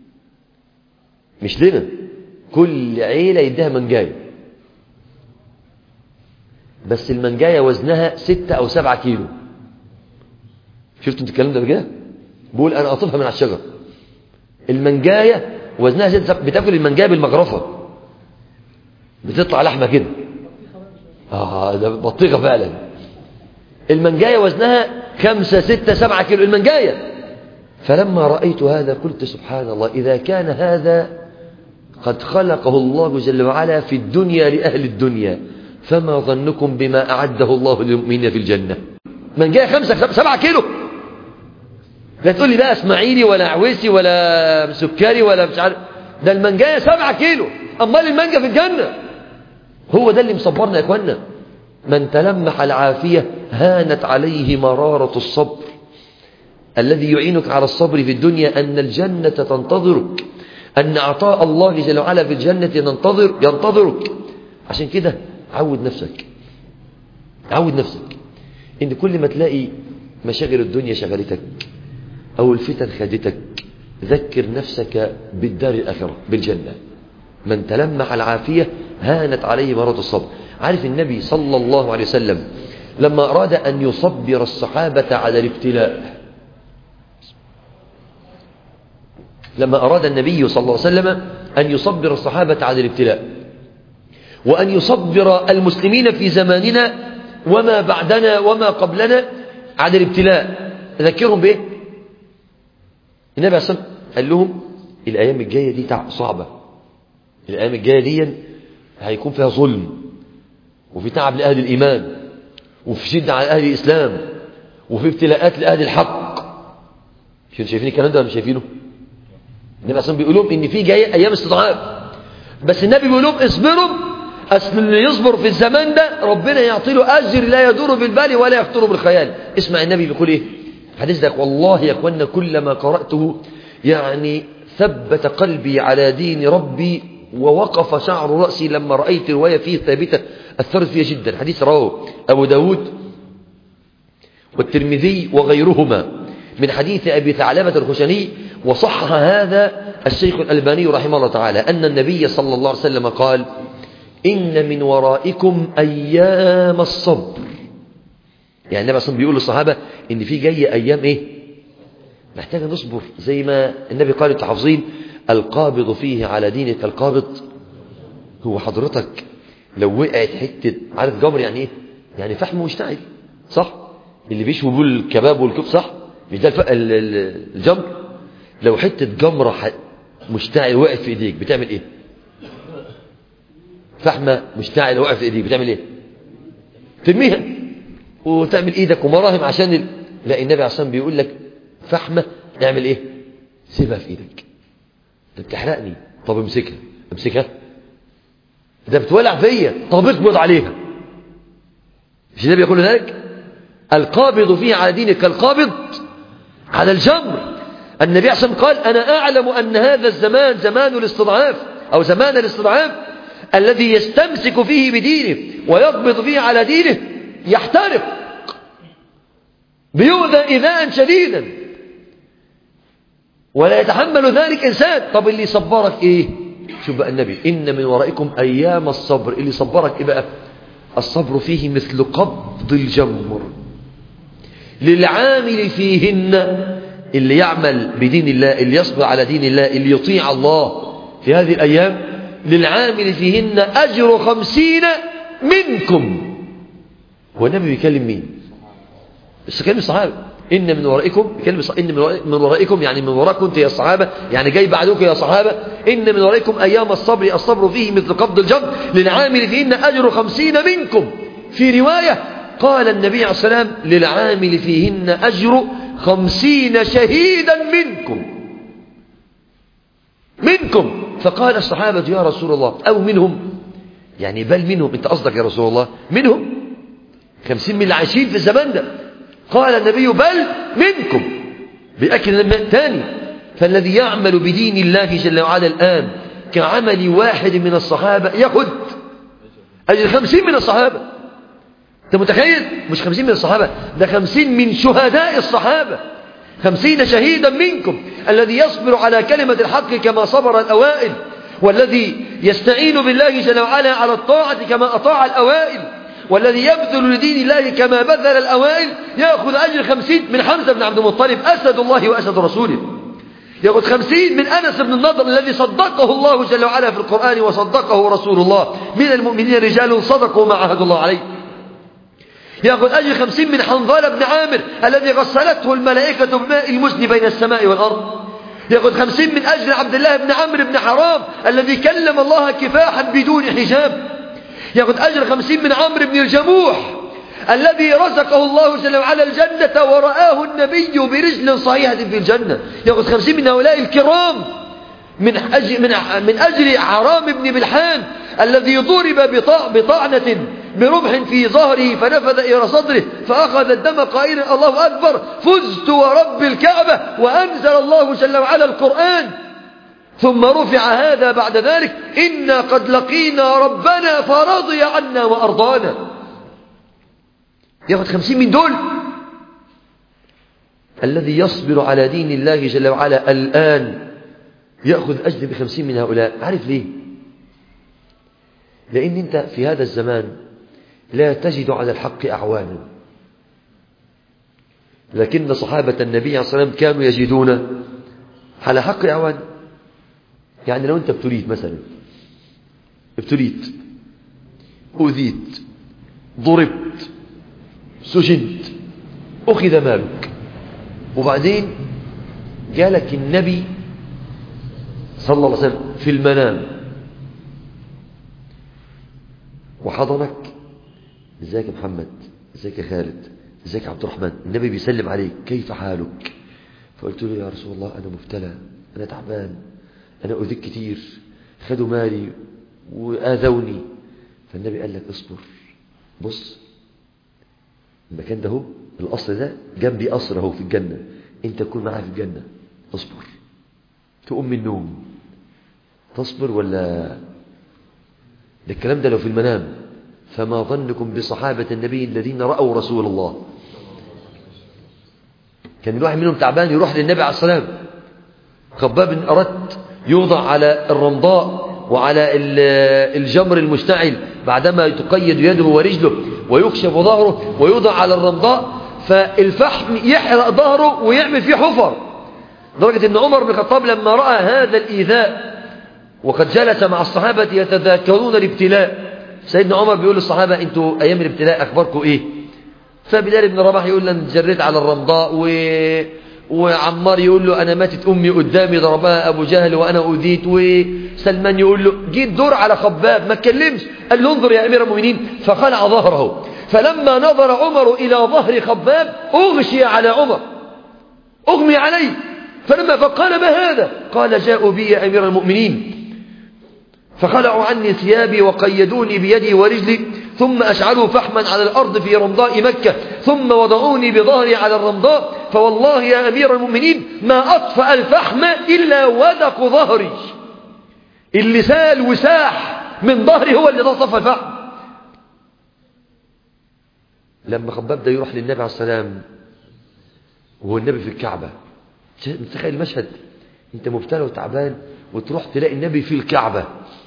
مش لنا، كل عيلة يديها منجاية، بس المنجاية وزنها ستة أو سبعة كيلو. شفتوا انت الكلام ده بكده؟ بقول أنا أطفها من على الشجر. المنجاية وزنها ستة، بتاكل المنجاية بالمغرفة، بتطلع لحمة كده. آه ده بطيخة فعلا. المنجاية وزنها خمسة ستة سبعة كيلو المنجاية. فلما رأيت هذا قلت سبحان الله، إذا كان هذا قد خلقه الله جل وعلا في الدنيا لأهل الدنيا، فما ظنكم بما أعده الله للمؤمنين في الجنة؟ منجاية خمسة سبعة كيلو. لا تقول لي بقى اسماعيلي ولا عويسي ولا سكري ولا مش عارف، ده المنجاية سبعة كيلو. أمال المانجا في الجنة. هو ده اللي مصبرنا يا اخوانا. من تلمح العافية هانت عليه مرارة الصبر. الذي يعينك على الصبر في الدنيا أن الجنة تنتظرك، أن عطاء الله جل وعلا في الجنة ينتظر ينتظرك. عشان كده عود نفسك، عود نفسك إن كل ما تلاقي مشاغل الدنيا شغلتك أو الفتن خدتك، ذكر نفسك بالدار الآخرة بالجنة. من تلمح العافية هانت عليه مرارة الصبر. عارف النبي صلى الله عليه وسلم لما أراد أن يصبر الصحابة على الابتلاء، لما أراد النبي صلى الله عليه وسلم أن يصبر الصحابة على الابتلاء وأن يصبر المسلمين في زماننا وما بعدنا وما قبلنا على الابتلاء، ذكرهم بإيه؟ النبي عليه الصلاة والسلام قال لهم الأيام الجاية دي صعبة، الأيام الجاية دي هيكون فيها ظلم وفي تعب لأهل الإيمان وفي شدة على أهل الإسلام وفي ابتلاءات لأهل الحق. شو شايفين الكلام ده ولا مش شايفينه؟ النبي أصلا بيقول لهم إن في جاي أيام استضعاف، بس النبي بيقول لهم اصبروا، أصل اللي يصبر في الزمان ده ربنا يعطي له أجر لا يدور بالبال ولا يخطر بالخيال. اسمع النبي بيقول إيه حديث ده، والله يا أخوانا كلما قرأته يعني ثبت قلبي على دين ربي ووقف شعر رأسي لما رأيت رواية فيه ثابتة أثرت فيها جدا. حديث رواه أبو داود والترمذي وغيرهما من حديث أبي ثعلبة الخشني، وصحح هذا الشيخ الألباني رحمه الله تعالى أن النبي صلى الله عليه وسلم قال إن من ورائكم أيام الصبر. يعني النبي أصلا بيقول للصحابة إن في جاي أيام إيه محتاجة نصبر، زي ما النبي قال التحافظين القابض فيه على دينك القابض. هو حضرتك لو وقعت حتة، عارف جمر يعني إيه؟ يعني فحم مشتعل، صح؟ اللي بيشوي بول الكباب والكب، صح؟ مش ده الجمر؟ لو حتة جمرة مشتعل وقعت في إيديك بتعمل إيه؟ فحمة مشتعل وقعت في إيديك بتعمل إيه؟ ترميها وتعمل إيدك ومراهم عشان ال... لا، النبي عشان بيقول لك فحمة اعمل إيه؟ سيبها في إيدك. ده بتحرقني، طب امسكها امسكها، ده بتولع فيا، طب اقبض عليها. مش النبي يقول ذلك؟ القابض فيه على دينك القابض على الجمر. النبي عشان قال أنا أعلم أن هذا الزمان زمان الاستضعاف أو زمان الاستضعاف الذي يستمسك فيه بدينه ويقبض فيه على دينه يحترق، بيؤذى إيذاء شديدا ولا يتحمل ذلك إنسان. طب اللي صبرك إيه؟ شوف بقى النبي إن من ورائكم أيام الصبر. اللي صبرك إيه بقى؟ الصبر فيه مثل قبض الجمر للعامل فيهن. اللي يعمل بدين الله، اللي يصبر على دين الله، اللي يطيع الله في هذه الأيام، للعامل فيهن أجر خمسين منكم. هو النبي بيكلم مين؟ بس كلم الصحابة. إن من ورائكم، بيكلم إن من ورائكم يعني من وراءكم أنت يا الصحابة، يعني جاي بعدكم يا صحابة. إن من ورائكم أيام الصبر الصبر فيه مثل قبض الجمر للعامل فيهن أجر خمسين منكم. في رواية قال النبي عليه الصلاة والسلام للعامل فيهن أجر خمسين شهيدا منكم منكم. فقال الصحابة يا رسول الله أو منهم، يعني بل منهم، أنت قصدك يا رسول الله منهم خمسين من العايشين في الزمان ده؟ قال النبي بل منكم، بأكد الثاني. فالذي يعمل بدين الله جل وعلا الآن كعمل واحد من الصحابة يأخذ أجل خمسين من الصحابة. أنت متخيل؟ مش خمسين من الصحابة، ده خمسين من شهداء الصحابة. خمسين شهيدا منكم. الذي يصبر على كلمة الحق كما صبر الأوائل، والذي يستعين بالله جل وعلا على الطاعة كما أطاع الأوائل، والذي يبذل لدين الله كما بذل الأوائل، يأخذ أجر خمسين من حمزة بن عبد المطلب أسد الله وأسد رسوله. يأخذ خمسين من أنس بن النضر الذي صدقه الله جل وعلا في القرآن وصدقه رسول الله من المؤمنين رجال صدقوا ما عهد الله عليه. يأخذ أجر خمسين من حنظلة بن عامر الذي غسلته الملائكة بماء المزن بين السماء والأرض. يأخذ خمسين من أجر عبد الله بن عمرو بن حرام الذي كلم الله كفاحا بدون حجاب. يأخذ أجر خمسين من عمرو بن الجموح الذي رزقه الله جل وعلا الجنة ورآه النبي برجل صحيحة في الجنة. يأخذ خمسين من هؤلاء الكرام من أجل, من من أجل حرام بن بلحان الذي ضرب بطعنة برمح في ظهره فنفذ إلى صدره فأخذ الدم قائلا الله أكبر فزت ورب الكعبة، وأنزل الله جل وعلا القرآن. ثم رفع هذا بعد ذلك إنا قد لقينا ربنا فرضي عنا وأرضانا. يأخذ خمسين من دول. الذي يصبر على دين الله جل وعلا الآن يأخذ أجر بخمسين من هؤلاء. عارف ليه؟ لأن أنت في هذا الزمان لا تجد على الحق أعوانا، لكن صحابة النبي عليه الصلاة والسلام كانوا يجدون على حق أعوانا. يعني لو أنت ابتليت مثلا، ابتليت أذيت ضربت سجنت أخذ مالك، وبعدين جالك النبي صلى الله عليه وسلم في المنام وحضنك، ازيك يا محمد، ازيك يا خالد، ازيك يا عبد الرحمن، النبي بيسلم عليك، كيف حالك؟ فقلت له يا رسول الله أنا مبتلى، أنا تعبان، أنا أذيك كتير، خدوا مالي وآذوني. فالنبي قال لك اصبر، بص المكان ده هو القصر ده جنبي قصر اهو في الجنة، انت تكون معايا في الجنة، اصبر. تقوم من النوم تصبر ولا؟ ده الكلام ده لو في المنام، فما ظنكم بصحابة النبي الذين رأوا رسول الله. كان الواحد منهم تعبان يروح للنبي عليه الصلاة والسلام. خباب بن أرت يوضع على الرمضاء وعلى الجمر المشتعل بعدما تقيد يده ورجله ويكشف ظهره ويوضع على الرمضاء، فالفحم يحرق ظهره ويعمل فيه حفر، لدرجة أن عمر بن الخطاب لما رأى هذا الإيذاء وقد جلس مع الصحابة يتذاكرون الابتلاء، سيدنا عمر بيقول للصحابة انتوا أيام الابتلاء أخباركم إيه؟ فبلال بن رباح يقول لنا جريت على الرمضاء و... وعمار يقول له أنا ماتت أمي قدامي ضربها أبو جهل وأنا أذيت، وسلمان يقول له جيت دور على خباب ما اتكلمش، قال له انظر يا أمير المؤمنين، فخلع ظهره. فلما نظر عمر إلى ظهر خباب أغشي على عمر، أغمي عليه، فلما فقال ما هذا؟ قال جاءوا بي يا أمير المؤمنين فخلعوا عني ثيابي وقيدوني بيدي ورجلي، ثم أشعلوا فحما على الأرض في رمضاء مكة، ثم وضعوني بظهري على الرمضاء، فوالله يا أمير المؤمنين ما أطفأ الفحم إلا ودق ظهري، اللي سال وساح من ظهري هو اللي طفى الفحم. لما خباب ده يروح للنبي عليه السلام وهو النبي في الكعبة، تخيل المشهد، انت مبتلى وتعبان وتروح تلاقي النبي في الكعبة،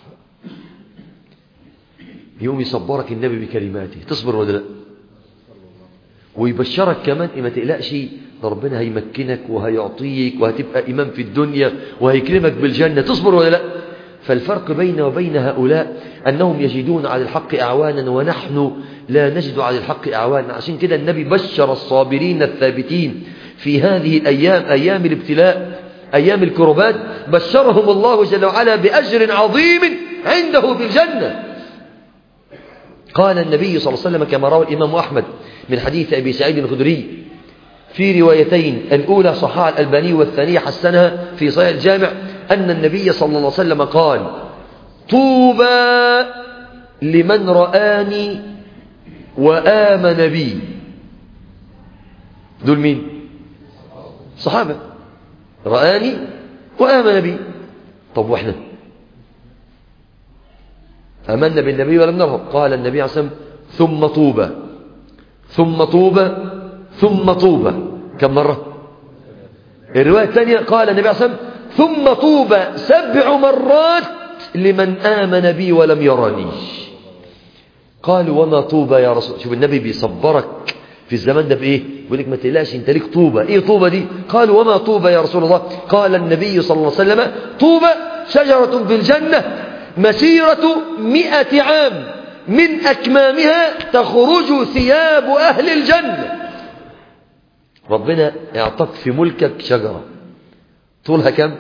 يوم يصبرك النبي بكلماته، تصبر ولا لا؟ ويبشرك كمان ما تقلقش، ربنا هيمكنك وهيعطيك وهتبقى إمام في الدنيا وهيكرمك بالجنة، تصبر ولا لا؟ فالفرق بين وبين هؤلاء أنهم يجدون على الحق أعوانا ونحن لا نجد على الحق أعوانا. عشان كده النبي بشر الصابرين الثابتين في هذه الأيام، أيام الابتلاء، أيام الكربات، بشرهم الله جل وعلا بأجر عظيم عنده في الجنة. قال النبي صلى الله عليه وسلم كما روى الإمام أحمد من حديث أبي سعيد الخدري في روايتين، الأولى صححها الألباني والثانية حسنها في صحيح الجامع، أن النبي صلى الله عليه وسلم قال طوبى لمن رآني وآمن بي. دول مين؟ صحابة رآني وآمن بي. طب وإحنا آمنا بالنبي ولم نره؟ قال النبي عليه الصلاة والسلام ثم طوبى ثم طوبى ثم طوبى. كم مرة؟ الرواية الثانية قال النبي عليه الصلاة والسلام ثم طوبى سبع مرات لمن آمن بي ولم يراني. قالوا وما طوبى يا رسول؟ شوف النبي بيصبرك في الزمان ده بإيه؟ يقول لك ما تقلقش انت ليك طوبى. ايه طوبى دي؟ قالوا وما طوبى يا رسول الله؟ قال النبي صلى الله عليه وسلم طوبى شجرة في الجنة مسيرة مئة عام من أكمامها تخرج ثياب أهل الجنة. ربنا يعطيك في ملكك شجرة طولها كم؟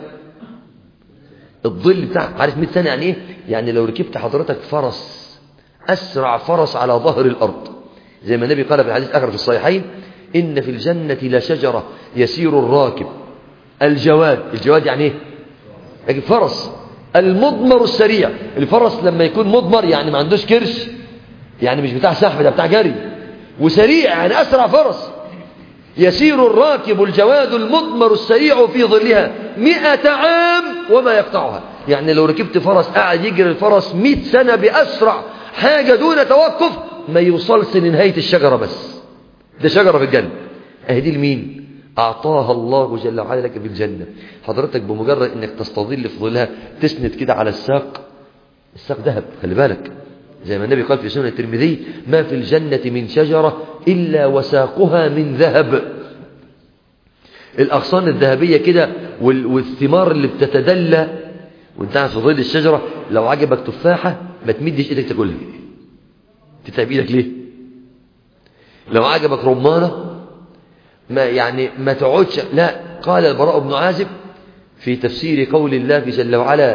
الظل بتاعك عارف مئة سنة يعني ايه؟ يعني لو ركبت حضرتك فرس، أسرع فرس على ظهر الأرض، زي ما النبي قال في الحديث الآخر في الصحيحين إن في الجنة لشجرة يسير الراكب الجواد. الجواد يعني ايه؟ يعني فرس المضمر السريع. الفرس لما يكون مضمر يعني ما عندوش كرش، يعني مش بتاع سحب، ده بتاع جري، وسريع يعني أسرع فرس. يسير الراكب الجواد المضمر السريع في ظلها مئة عام وما يقطعها. يعني لو ركبت فرس قاعد يجري الفرس مئة سنة بأسرع حاجة دون توقف ما يوصلش لنهاية الشجرة. بس ده شجرة في الجنة. اهدي لمين؟ أعطاها الله جل وعلا لك في الجنة. حضرتك بمجرد أنك تستظل في ظلها تسند كده على الساق، الساق ذهب، خلي بالك، زي ما النبي قال في سنة الترمذي ما في الجنة من شجرة إلا وساقها من ذهب. الأغصان الذهبية كده والثمار اللي بتتدلى وانت في ظل الشجرة. لو عجبك تفاحة ما تمدش ايدك تاكلها، تتعب ايدك ليه؟ لو عجبك رمانة ما يعني ما تقعدش. لا، قال البراء بن عازب في تفسير قول الله جل وعلا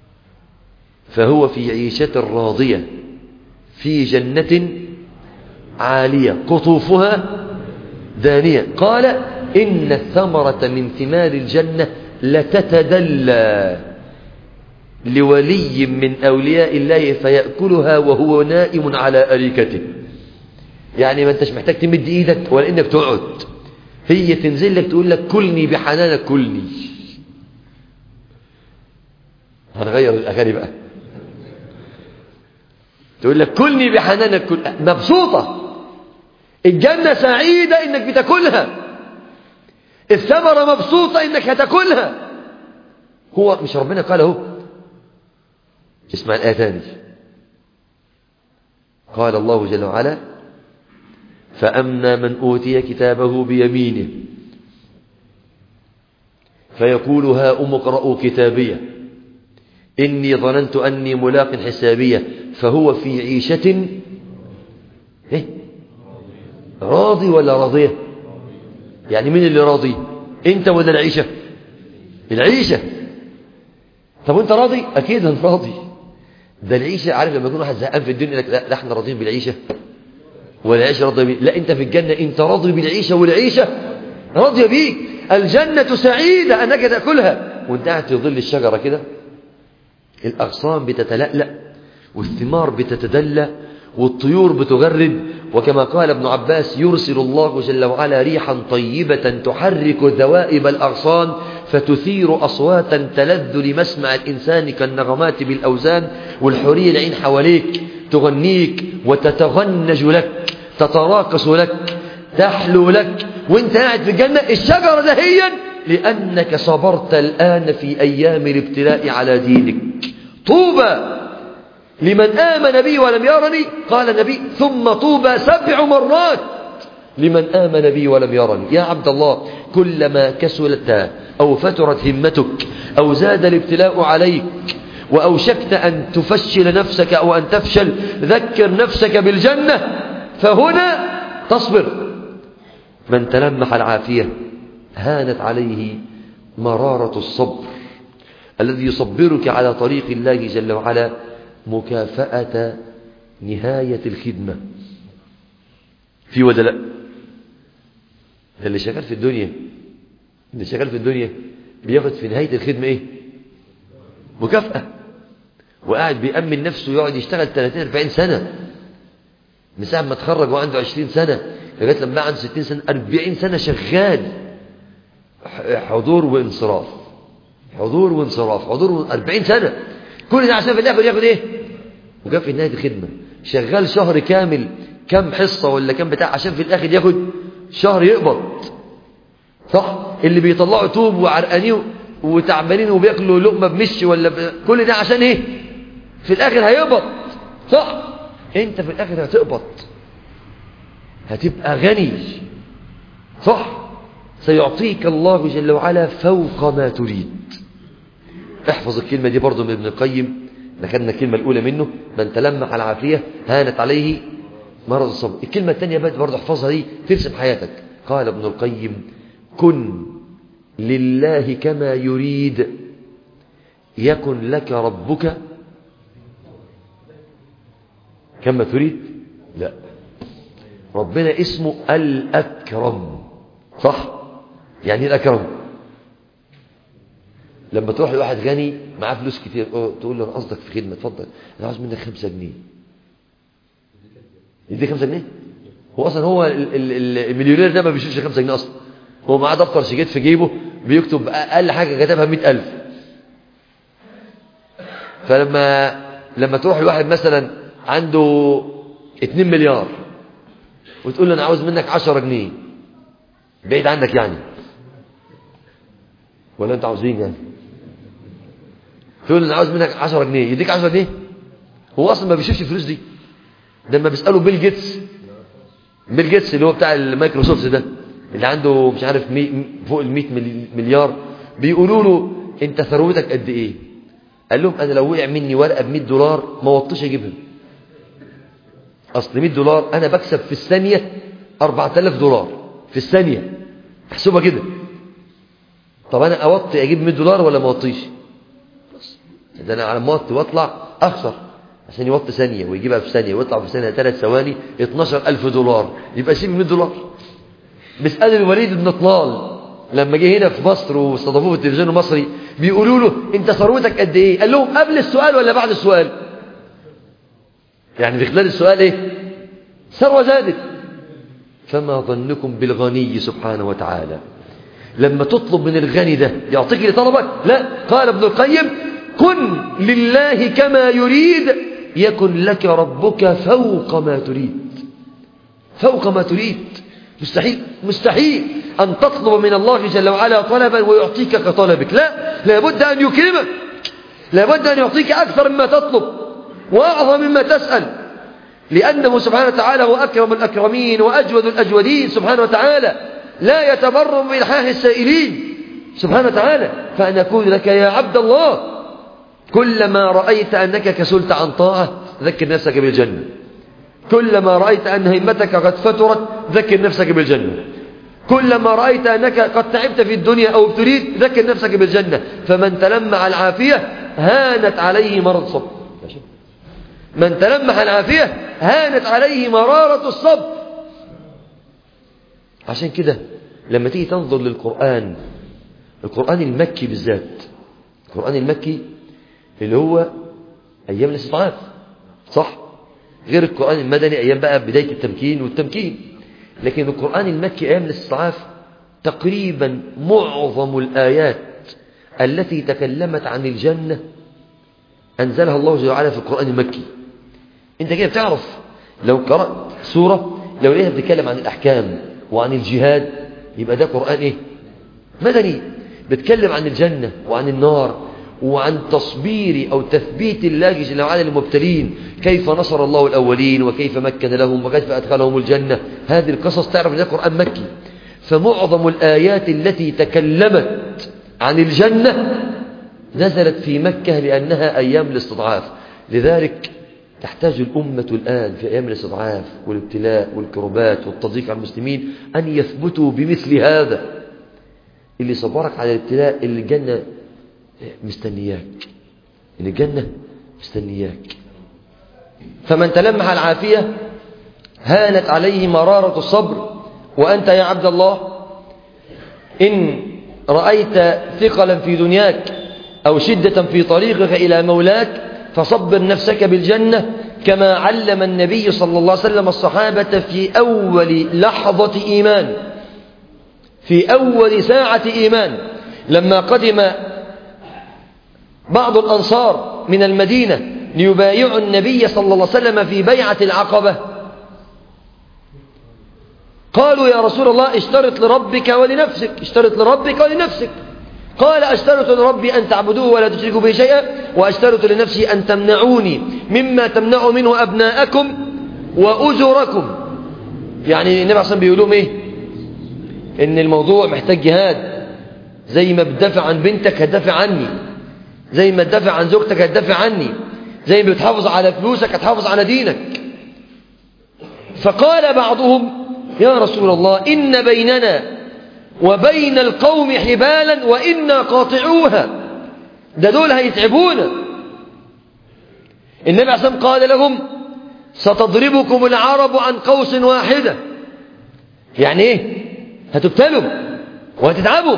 فهو في عيشة راضية في جنة عالية قطوفها دانية. قال إن الثمرة من ثمار الجنة لتتدلى لولي من أولياء الله فيأكلها وهو نائم على أريكته. يعني ما انتش محتاج تمد ايدك ولا انك تقعد، هي تنزل لك تقول لك كلني بحنانك كلني. هنغير الأغاني بقى، تقول لك كلني بحنانك كل. مبسوطة، الجنة سعيدة انك بتاكلها، الثمرة مبسوطة انك هتاكلها. هو مش ربنا قال اهو، اسمع الآية تاني. قال الله جل وعلا فأما من أوتي كتابه بيمينه فيقول هاؤم اقرءوا كتابيه إني ظننت أني ملاق حسابيه فهو في عيشة إيه؟ راضي ولا راضية؟ يعني مين اللي راضي؟ انت ولا العيشة؟ العيشة. طب وانت راضي؟ اكيد انا راضي. ده العيشة، عارف لما يكون واحد زهقان في الدنيا لك لا احنا راضيين بالعيشة ولا العيشة راضية بيك. لا، انت في الجنة انت راضي بالعيشة والعيشة راضية بيك. الجنة سعيدة انك تأكلها وانت قاعد في ظل الشجرة كده، الأغصان بتتلألأ والثمار بتتدلى والطيور بتغرد. وكما قال ابن عباس يرسل الله جل وعلا ريحا طيبة تحرك ذوائب الأغصان فتثير أصواتا تلذ لمسمع الإنسان كالنغمات بالأوزان. والحورية العين حواليك تغنيك وتتغنج لك، تتراقص لك، تحلو لك وانت قاعد في الجنة. الشجرة دهيا لأنك صبرت الآن في أيام الابتلاء على دينك. طوبى لمن آمن بي ولم يرني، قال النبي ثم طوبى سبع مرات لمن آمن بي ولم يرني. يا عبد الله، كلما كسلت أو فترت همتك أو زاد الابتلاء عليك وأوشكت أن تفشل نفسك أو أن تفشل، ذكر نفسك بالجنة فهنا تصبر. من تلمح العافية هانت عليه مرارة الصبر الذي يصبرك على طريق الله جل وعلا مكافأة نهاية الخدمة. في ولا لا؟ اللي شغال في الدنيا اللي شغال في الدنيا بياخد في نهاية الخدمة ايه؟ مكافأة. وقاعد بيأمن نفسه يقعد يشتغل ثلاثين أربعين سنة من ساعة ما تخرج وعنده عشرين سنة لغاية لما عنده ستين سنة، أربعين سنة شغال حضور وانصراف حضور وانصراف حضور و... أربعين سنة كل ده عشان في الآخر ياخد ايه؟ مكافأة نهاية الخدمة. شغال شهر كامل كم حصة ولا كم بتاع عشان في الآخر ياخد شهر يقبض. صح؟ اللي بيطلعوا توب وعرقانين وتعبانين وبياكلوا لقمة بمش ولا ب... كل ده عشان ايه؟ في الآخر هيقبض. صح؟ انت في الآخر هتقبض، هتبقى غني. صح؟ سيعطيك الله جل وعلا فوق ما تريد. احفظ الكلمة دي برضو من ابن القيم، ذكرنا الكلمة الأولى منه من تلمح العافية هانت عليه مرض الصبر. الكلمة الثانية برضو احفظها دي ترسم حياتك. قال ابن القيم كن لله كما يريد يكن لك ربك كما تريد. لا، ربنا اسمه الأكرم. صح؟ يعني الأكرم لما تروح لواحد غني معاه فلوس كتير تقول له أنا قصدك في خدمة، اتفضل أنا عاوز منك خمسة جنيه، يديك خمسة جنيه. هو أصلا هو المليونير ده ما بيشوفش خمسة جنيه أصلا، هو معاه دفتر شيكات في جيبه بيكتب أقل حاجة كتبها مئة ألف. فلما لما تروح لواحد مثلا عنده اتنين مليار وتقول له أنا عاوز منك عشرة جنيه، بعيد عنك يعني ولا أنت عاوزين يعني؟ تقول له أنا عاوز منك عشرة جنيه، يديك عشرة جنيه؟ هو أصلا ما بيشوفش الفلوس دي. ده لما بيسألوا بيل جيتس بيل جيتس اللي هو بتاع المايكروسوفت ده اللي عنده مش عارف مي فوق المئة مليار، بيقولوا له أنت ثروتك قد إيه؟ قال لهم أنا لو وقع مني ورقة بمئة دولار ما وطيش أجيبها. أصل مئة دولار أنا بكسب في الثانية أربعة آلاف دولار في الثانية، احسبها كده. طب أنا أوطي أجيب مئة دولار ولا ما أوطيش؟ ده أنا على ما أوطي وأطلع أخسر. عشان يوطي ثانية ويجيبها في ثانية ويطلع في ثانية ثلاث ثواني اتناشر ألف دولار، يبقى شيل مية دولار. بيسأل الوليد بن طلال لما جه هنا في مصر واستضافوه في التلفزيون المصري، بيقولوا له انت ثروتك قد ايه؟ قال لهم قبل السؤال ولا بعد السؤال؟ يعني في خلال السؤال ايه؟ ثروة زادت. فما ظنكم بالغني سبحانه وتعالى لما تطلب من الغني ده يعطيك لطلبك؟ لا، قال ابن القيم كن لله كما يريد يكن لك ربك فوق ما تريد. فوق ما تريد. مستحيل مستحيل أن تطلب من الله جل وعلا طلبا ويعطيك كطلبك، لا، لابد أن يكرمك، لابد أن يعطيك أكثر مما تطلب وأعظم مما تسأل، لأنه سبحانه وتعالى هو أكرم الأكرمين وأجود الأجودين سبحانه وتعالى، لا يتبرم بإلحاح السائلين سبحانه وتعالى. فأن أقول لك يا عبد الله كلما رأيت أنك كسلت عن طاعة ذكر نفسك بالجنة، كلما رأيت أن همتك قد فترت ذكر نفسك بالجنة، كلما رأيت أنك قد تعبت في الدنيا أو ابتليت ذكر نفسك بالجنة. فمن تلمع العافية هانت عليه مرض الصبر، من تلمح العافية هانت عليه مرارة الصبر. عشان كده لما تيجي تنظر للقرآن، القرآن المكي بالذات، القرآن المكي اللي هو أيام الاستضعاف، صح؟ غير القرآن المدني أيام بقى بداية التمكين والتمكين. لكن القرآن المكي أيام الاستضعاف تقريبا معظم الآيات التي تكلمت عن الجنة أنزلها الله جل وعلا في القرآن المكي. أنت كده بتعرف لو قرأت سورة لو لقيتها بتتكلم عن الأحكام وعن الجهاد يبقى ده قرآن إيه؟ مدني، بتكلم عن الجنة وعن النار وعن تصبير أو تثبيت الله جل وعلا للمبتلين، كيف نصر الله الأولين وكيف مكن لهم وكيف أدخلهم الجنة. هذه القصص تعرف أن ده قرآن مكي. فمعظم الآيات التي تكلمت عن الجنة نزلت في مكة لأنها أيام الاستضعاف. لذلك تحتاج الأمة الآن في أيام الاستضعاف والابتلاء والكربات والتضييق على المسلمين أن يثبتوا بمثل هذا. اللي صبرك على الابتلاء اللي الجنة مستنياك، اللي الجنة مستنياك. فمن تلمح العافية هانت عليه مرارة الصبر. وأنت يا عبد الله إن رأيت ثقلا في دنياك أو شدة في طريقك إلى مولاك فصبر نفسك بالجنة كما علم النبي صلى الله عليه وسلم الصحابة في أول لحظة إيمان، في أول ساعة إيمان، لما قدم بعض الأنصار من المدينة ليبايعوا النبي صلى الله عليه وسلم في بيعة العقبة. قالوا يا رسول الله اشترط لربك ولنفسك، اشترط لربك ولنفسك. قال اشترط لربي أن تعبدوه ولا تشركوا به شيئا، واشترط لنفسي أن تمنعوني مما تمنعوا منه أبناءكم وأجركم. يعني النبي عليه الصلاة والسلام بيقول لهم إيه؟ إن الموضوع محتاج جهاد، زي ما بتدافع عن بنتك هتدافع عني، زي ما تدافع عن زوجتك هتدافع عني، زي ما بتحافظ على فلوسك هتحافظ على دينك. فقال بعضهم يا رسول الله إن بيننا وبين القوم حبالا وإنا قاطعوها، ده دول هيتعبونا. النبي عليه الصلاة والسلام قال لهم ستضربكم العرب عن قوس واحدة. يعني ايه؟ هتبتلوا وهتتعبوا.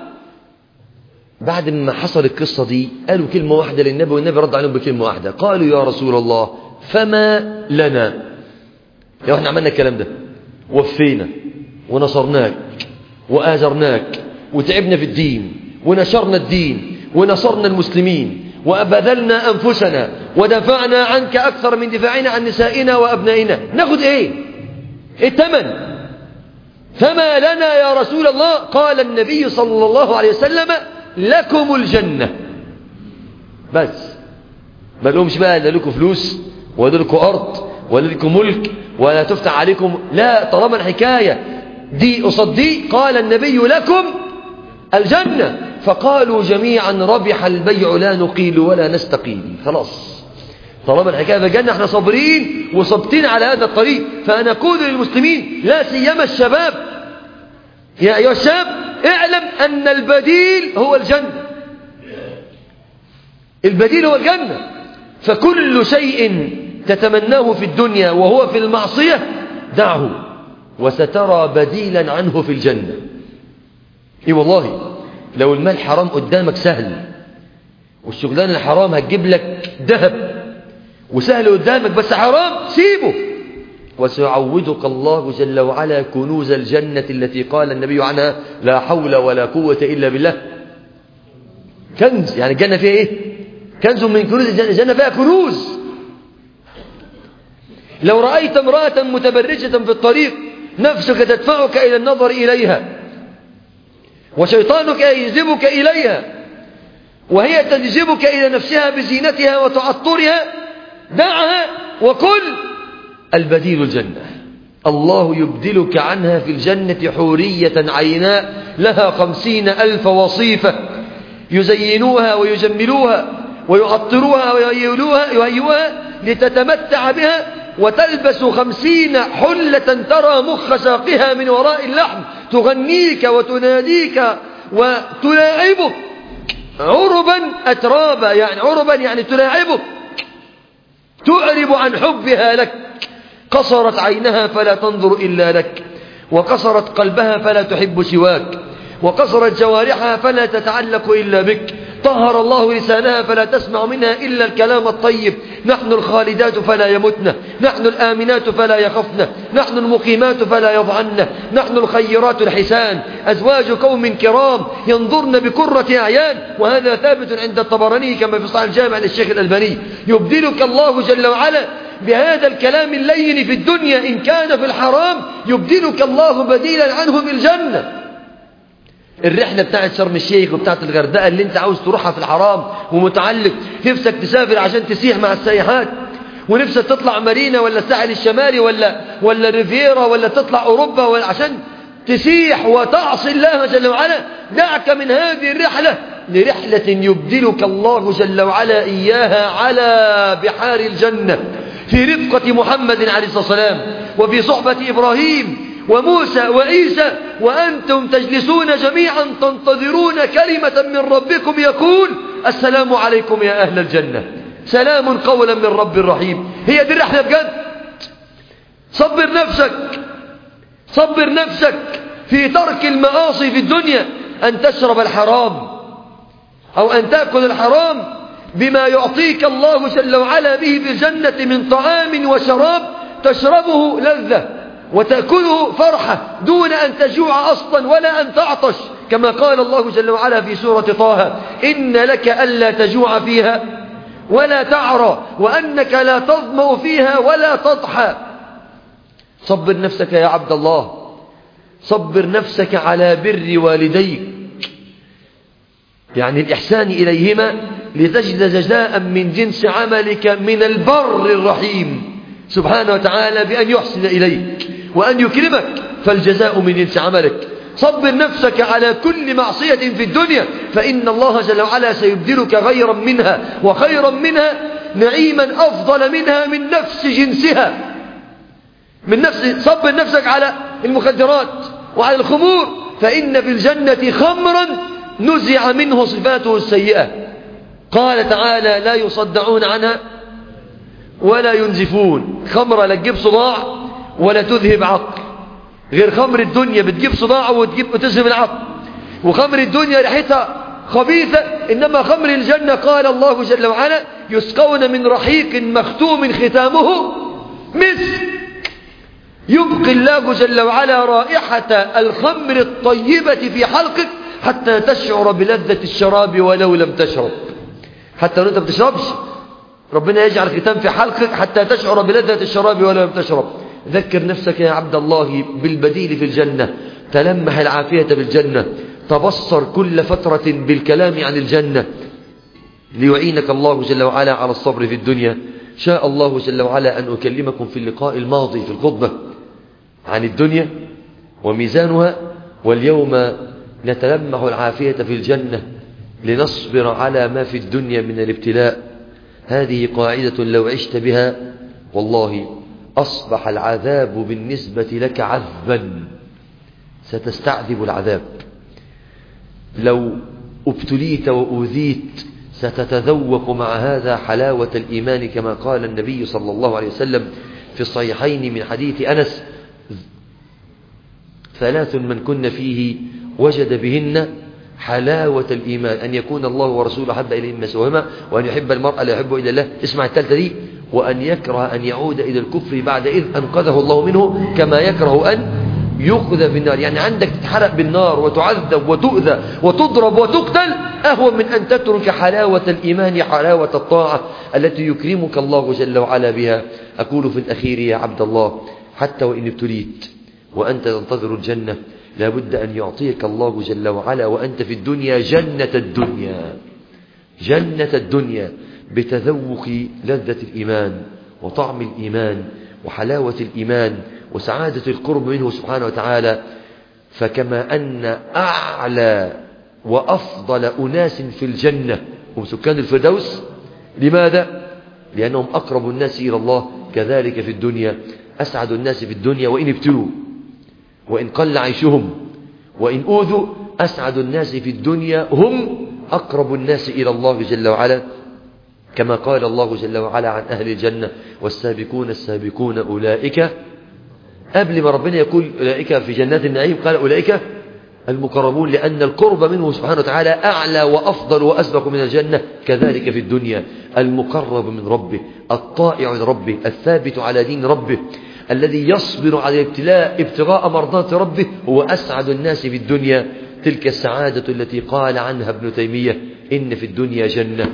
بعد ما حصل القصة دي قالوا كلمة واحدة للنبي والنبي رد عليهم بكلمة واحدة، قالوا يا رسول الله فما لنا. يا احنا عملنا الكلام ده وفينا ونصرناك وآزرناك وتعبنا في الدين ونشرنا الدين ونصرنا المسلمين وأبذلنا أنفسنا ودفعنا عنك أكثر من دفاعنا عن نسائنا وأبنائنا، ناخد إيه؟ الثمن. فما لنا يا رسول الله؟ قال النبي صلى الله عليه وسلم لكم الجنة. بس ما لهمش بقى لا لكم فلوس ولا لكم أرض ولا لكم ملك ولا تفتح عليكم، لا، طالما الحكاية دي قصاد دي قال النبي لكم الجنة. فقالوا جميعا ربح البيع لا نقيل ولا نستقيل. خلاص طالما الحكاية بالجنة احنا صابرين وصبتين على هذا الطريق. فأنا أقول للمسلمين لا سيما الشباب، يا أيها الشاب اعلم أن البديل هو الجنة، البديل هو الجنة. فكل شيء تتمناه في الدنيا وهو في المعصية دعه، وسترى بديلا عنه في الجنة. اي والله، لو المال حرام قدامك سهل، والشغلانة الحرام هتجيب لك ذهب وسهل قدامك، بس حرام سيبه، وسيعوضك الله جل وعلا كنوز الجنة التي قال النبي عنها لا حول ولا قوة إلا بالله. كنز، يعني الجنة فيها ايه؟ كنز من كنوز الجنة، الجنة فيها كنوز. لو رأيت امرأة متبرجة في الطريق نفسك تدفعك إلى النظر إليها، وشيطانك يجذبك إليها، وهي تجذبك إلى نفسها بزينتها وتعطرها، دعها وقل البديل الجنة. الله يبدلك عنها في الجنة حورية عيناء لها خمسين ألف وصيفة يزينوها ويجملوها ويعطروها ويهيئوها يهيئوها لتتمتع بها، وتلبس خمسين حلة ترى مخ ساقها من وراء اللحم، تغنيك وتناديك وتلاعبك عربا أترابا، يعني عربا يعني تلاعبك، تعرب عن حبها لك. قصرت عينها فلا تنظر إلا لك، وقصرت قلبها فلا تحب سواك، وقصرت جوارحها فلا تتعلق إلا بك. طهر الله لسانها فلا تسمع منها إلا الكلام الطيب. نحن الخالدات فلا يمتن، نحن الآمنات فلا يخفن، نحن المقيمات فلا يضعن، نحن الخيرات الحسان، أزواج قوم كرام ينظرن بكرة أعيان. وهذا ثابت عند الطبراني كما في صحيح الجامع للشيخ الألباني. يبدلك الله جل وعلا بهذا الكلام اللين في الدنيا، إن كان في الحرام يبدلك الله بديلا عنه بالجنة. الرحلة بتاعت شرم الشيخ وبتاعت الغردقة اللي انت عاوز تروحها في الحرام ومتعلق، نفسك تسافر عشان تسيح مع السياحات، ونفسك تطلع مارينا ولا الساحل الشمالي ولا ولا ريفيرا ولا تطلع أوروبا ولا عشان تسيح وتعصي الله جل وعلا، دعك من هذه الرحلة لرحلة يبدلك الله جل وعلا إياها على بحار الجنة، في رفقة محمد عليه الصلاة والسلام، وفي صحبة إبراهيم وموسى وعيسى، وأنتم تجلسون جميعا تنتظرون كلمة من ربكم يقول السلام عليكم يا أهل الجنة، سلام قولا من رب رحيم. هي دي الرحلة بجد. صبر نفسك، صبر نفسك في ترك المعاصي في الدنيا، أن تشرب الحرام أو أن تأكل الحرام بما يعطيك الله جل وعلا به في الجنة من طعام وشراب، تشربه لذة وتأكله فرحة دون أن تجوع أصلا ولا أن تعطش، كما قال الله جل وعلا في سورة طه إن لك ألا تجوع فيها ولا تعرى وأنك لا تظمأ فيها ولا تضحى. صبر نفسك يا عبد الله، صبر نفسك على بر والديك، يعني الإحسان إليهما لتجد جزاء من جنس عملك من البر الرحيم سبحانه وتعالى بأن يحسن إليك وأن يكرمك، فالجزاء من جنس عملك. صبر نفسك على كل معصية في الدنيا، فإن الله جل وعلا سيبدلك غيرا منها وخيرا منها، نعيما أفضل منها من نفس جنسها، من نفس. صبر نفسك على المخدرات وعلى الخمور، فإن في الجنة خمرا نزع منه صفاته السيئة. قال تعالى لا يصدعون عنها ولا ينزفون. خمرة لا تجيب صداع ولا تذهب عقل، غير خمر الدنيا بتجيب صداع وتجيب وتذهب العقل، وخمر الدنيا ريحتها خبيثة، إنما خمر الجنة قال الله جل وعلا يسقون من رحيق مختوم ختامه مسك، يبقي الله جل وعلا رائحة الخمر الطيبة في حلقك حتى تشعر بلذة الشراب ولو لم تشرب. حتى لو أنت بتشربش ربنا يجعل ختام في حلقك حتى تشعر بلذة الشراب ولو لم تشرب. ذكر نفسك يا عبد الله بالبديل في الجنة، تلمح العافية بالجنة، تبصر كل فترة بالكلام عن الجنة ليعينك الله جل وعلا على الصبر في الدنيا. شاء الله جل وعلا أن أكلمكم في اللقاء الماضي في الخطبة عن الدنيا وميزانها، واليوم نتلمح العافية في الجنة لنصبر على ما في الدنيا من الابتلاء. هذه قاعدة لو عشت بها والله أصبح العذاب بالنسبة لك عذبا، ستستعذب العذاب. لو ابتليت وأوذيت ستتذوق مع هذا حلاوة الإيمان كما قال النبي صلى الله عليه وسلم في الصحيحين من حديث أنس: ثلاث من كن فيه وجد بهن حلاوة الإيمان: أن يكون الله ورسوله أحب إليه مما سواهما، وأن يحب المرء لا يحبه إلا الله. اسمع الثالثة دي: وأن يكره أن يعود إلى الكفر بعد إذ أنقذه الله منه، كما يكره أن يخذ في النار. يعني عندك تتحرق بالنار وتعذب وتؤذى وتضرب وتقتل أهون من أن تترك حلاوة الإيمان، حلاوة الطاعة التي يكرمك الله جل وعلا بها. أقول في الأخير يا عبد الله: حتى وإن ابتليت وأنت تنتظر الجنة، لابد أن يعطيك الله جل وعلا وأنت في الدنيا جنة الدنيا، جنة الدنيا بتذوق لذة الإيمان وطعم الإيمان وحلاوة الإيمان وسعادة القرب منه سبحانه وتعالى. فكما أن أعلى وأفضل أناس في الجنة هم سكان الفردوس، لماذا؟ لأنهم أقرب الناس إلى الله، كذلك في الدنيا أسعد الناس في الدنيا وإن ابتلوا وإن قل عيشهم وإن أوذوا، أسعد الناس في الدنيا هم أقرب الناس إلى الله جل وعلا، كما قال الله جل وعلا عن أهل الجنة: والسابقون السابقون أولئك. قبل ما ربنا يقول أولئك في جنات النعيم قال أولئك المقربون، لأن القرب منه سبحانه وتعالى أعلى وأفضل وأسبق من الجنة. كذلك في الدنيا المقرب من ربه، الطائع لربه، الثابت على دين ربه، الذي يصبر على الابتلاء ابتغاء مرضات ربه، هو أسعد الناس في الدنيا. تلك السعادة التي قال عنها ابن تيمية: إن في الدنيا جنة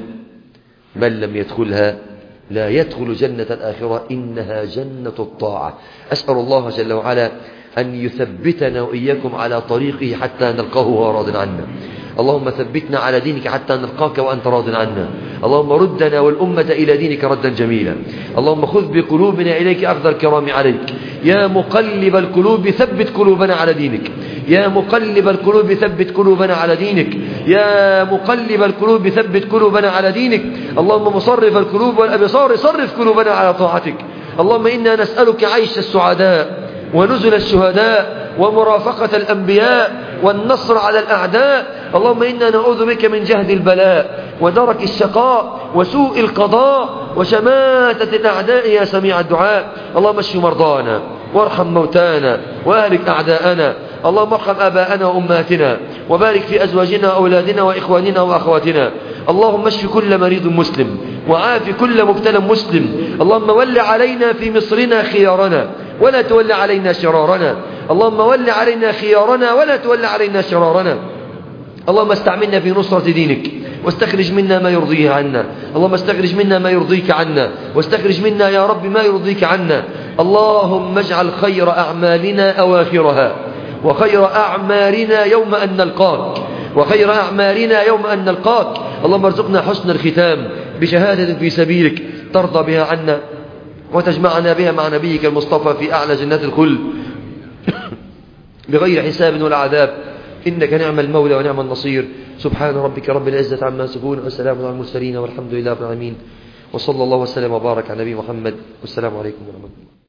من لم يدخلها لا يدخل جنة الآخرة، إنها جنة الطاعة. أسأل الله جل وعلا أن يثبتنا وإياكم على طريقه حتى نلقاه وهو راض عنا. اللهم ثبتنا على دينك حتى نلقاك وأنت راض عنا. اللهم ردنا والأمة إلى دينك ردا جميلا. اللهم خذ بقلوبنا إليك أخذ الكرام عليك. يا مقلب القلوب ثبت قلوبنا على دينك. يا مقلب القلوب ثبت قلوبنا على دينك. يا مقلب القلوب ثبت قلوبنا على دينك. اللهم مصرف القلوب والأبصار صرف قلوبنا على طاعتك. اللهم إنا نسألك عيش السعداء ونزل الشهداء ومرافقة الأنبياء والنصر على الأعداء. اللهم إنا نعوذ بك من جهد البلاء ودرك الشقاء وسوء القضاء وشماتة الأعداء يا سميع الدعاء. اللهم اشف مرضانا وارحم موتانا وأهلك أعداءنا. اللهم ارحم آباءنا وأمهاتنا وبارك في أزواجنا وأولادنا وإخواننا وأخواتنا. اللهم اشف كل مريض مسلم وعاف كل مبتلى مسلم. اللهم ول علينا في مصرنا خيارنا ولا تول علينا شرارنا. اللهم ول علينا خيارنا ولا تول علينا شرارنا. اللهم استعملنا في نصرة دينك واستخرج منا ما يرضيه عنا. اللهم استخرج منا ما يرضيك عنا واستخرج منا يا رب ما يرضيك عنا. اللهم اجعل خير أعمالنا أواخرها وخير أعمالنا يوم أن نلقاك وخير أعمالنا يوم أن نلقاك. اللهم ارزقنا حسن الختام بشهادة في سبيلك ترضى بها عنا وتجمعنا بها مع نبيك المصطفى في أعلى جنات الخلد بغير حساب ولا عذاب، إنك نعم المولى ونعم النصير. سبحان ربك رب العزة عما يصفون والسلام على المرسلين والحمد لله رب العالمين، وصلى الله وسلم وبارك على نبي محمد، والسلام عليكم ورحمة الله.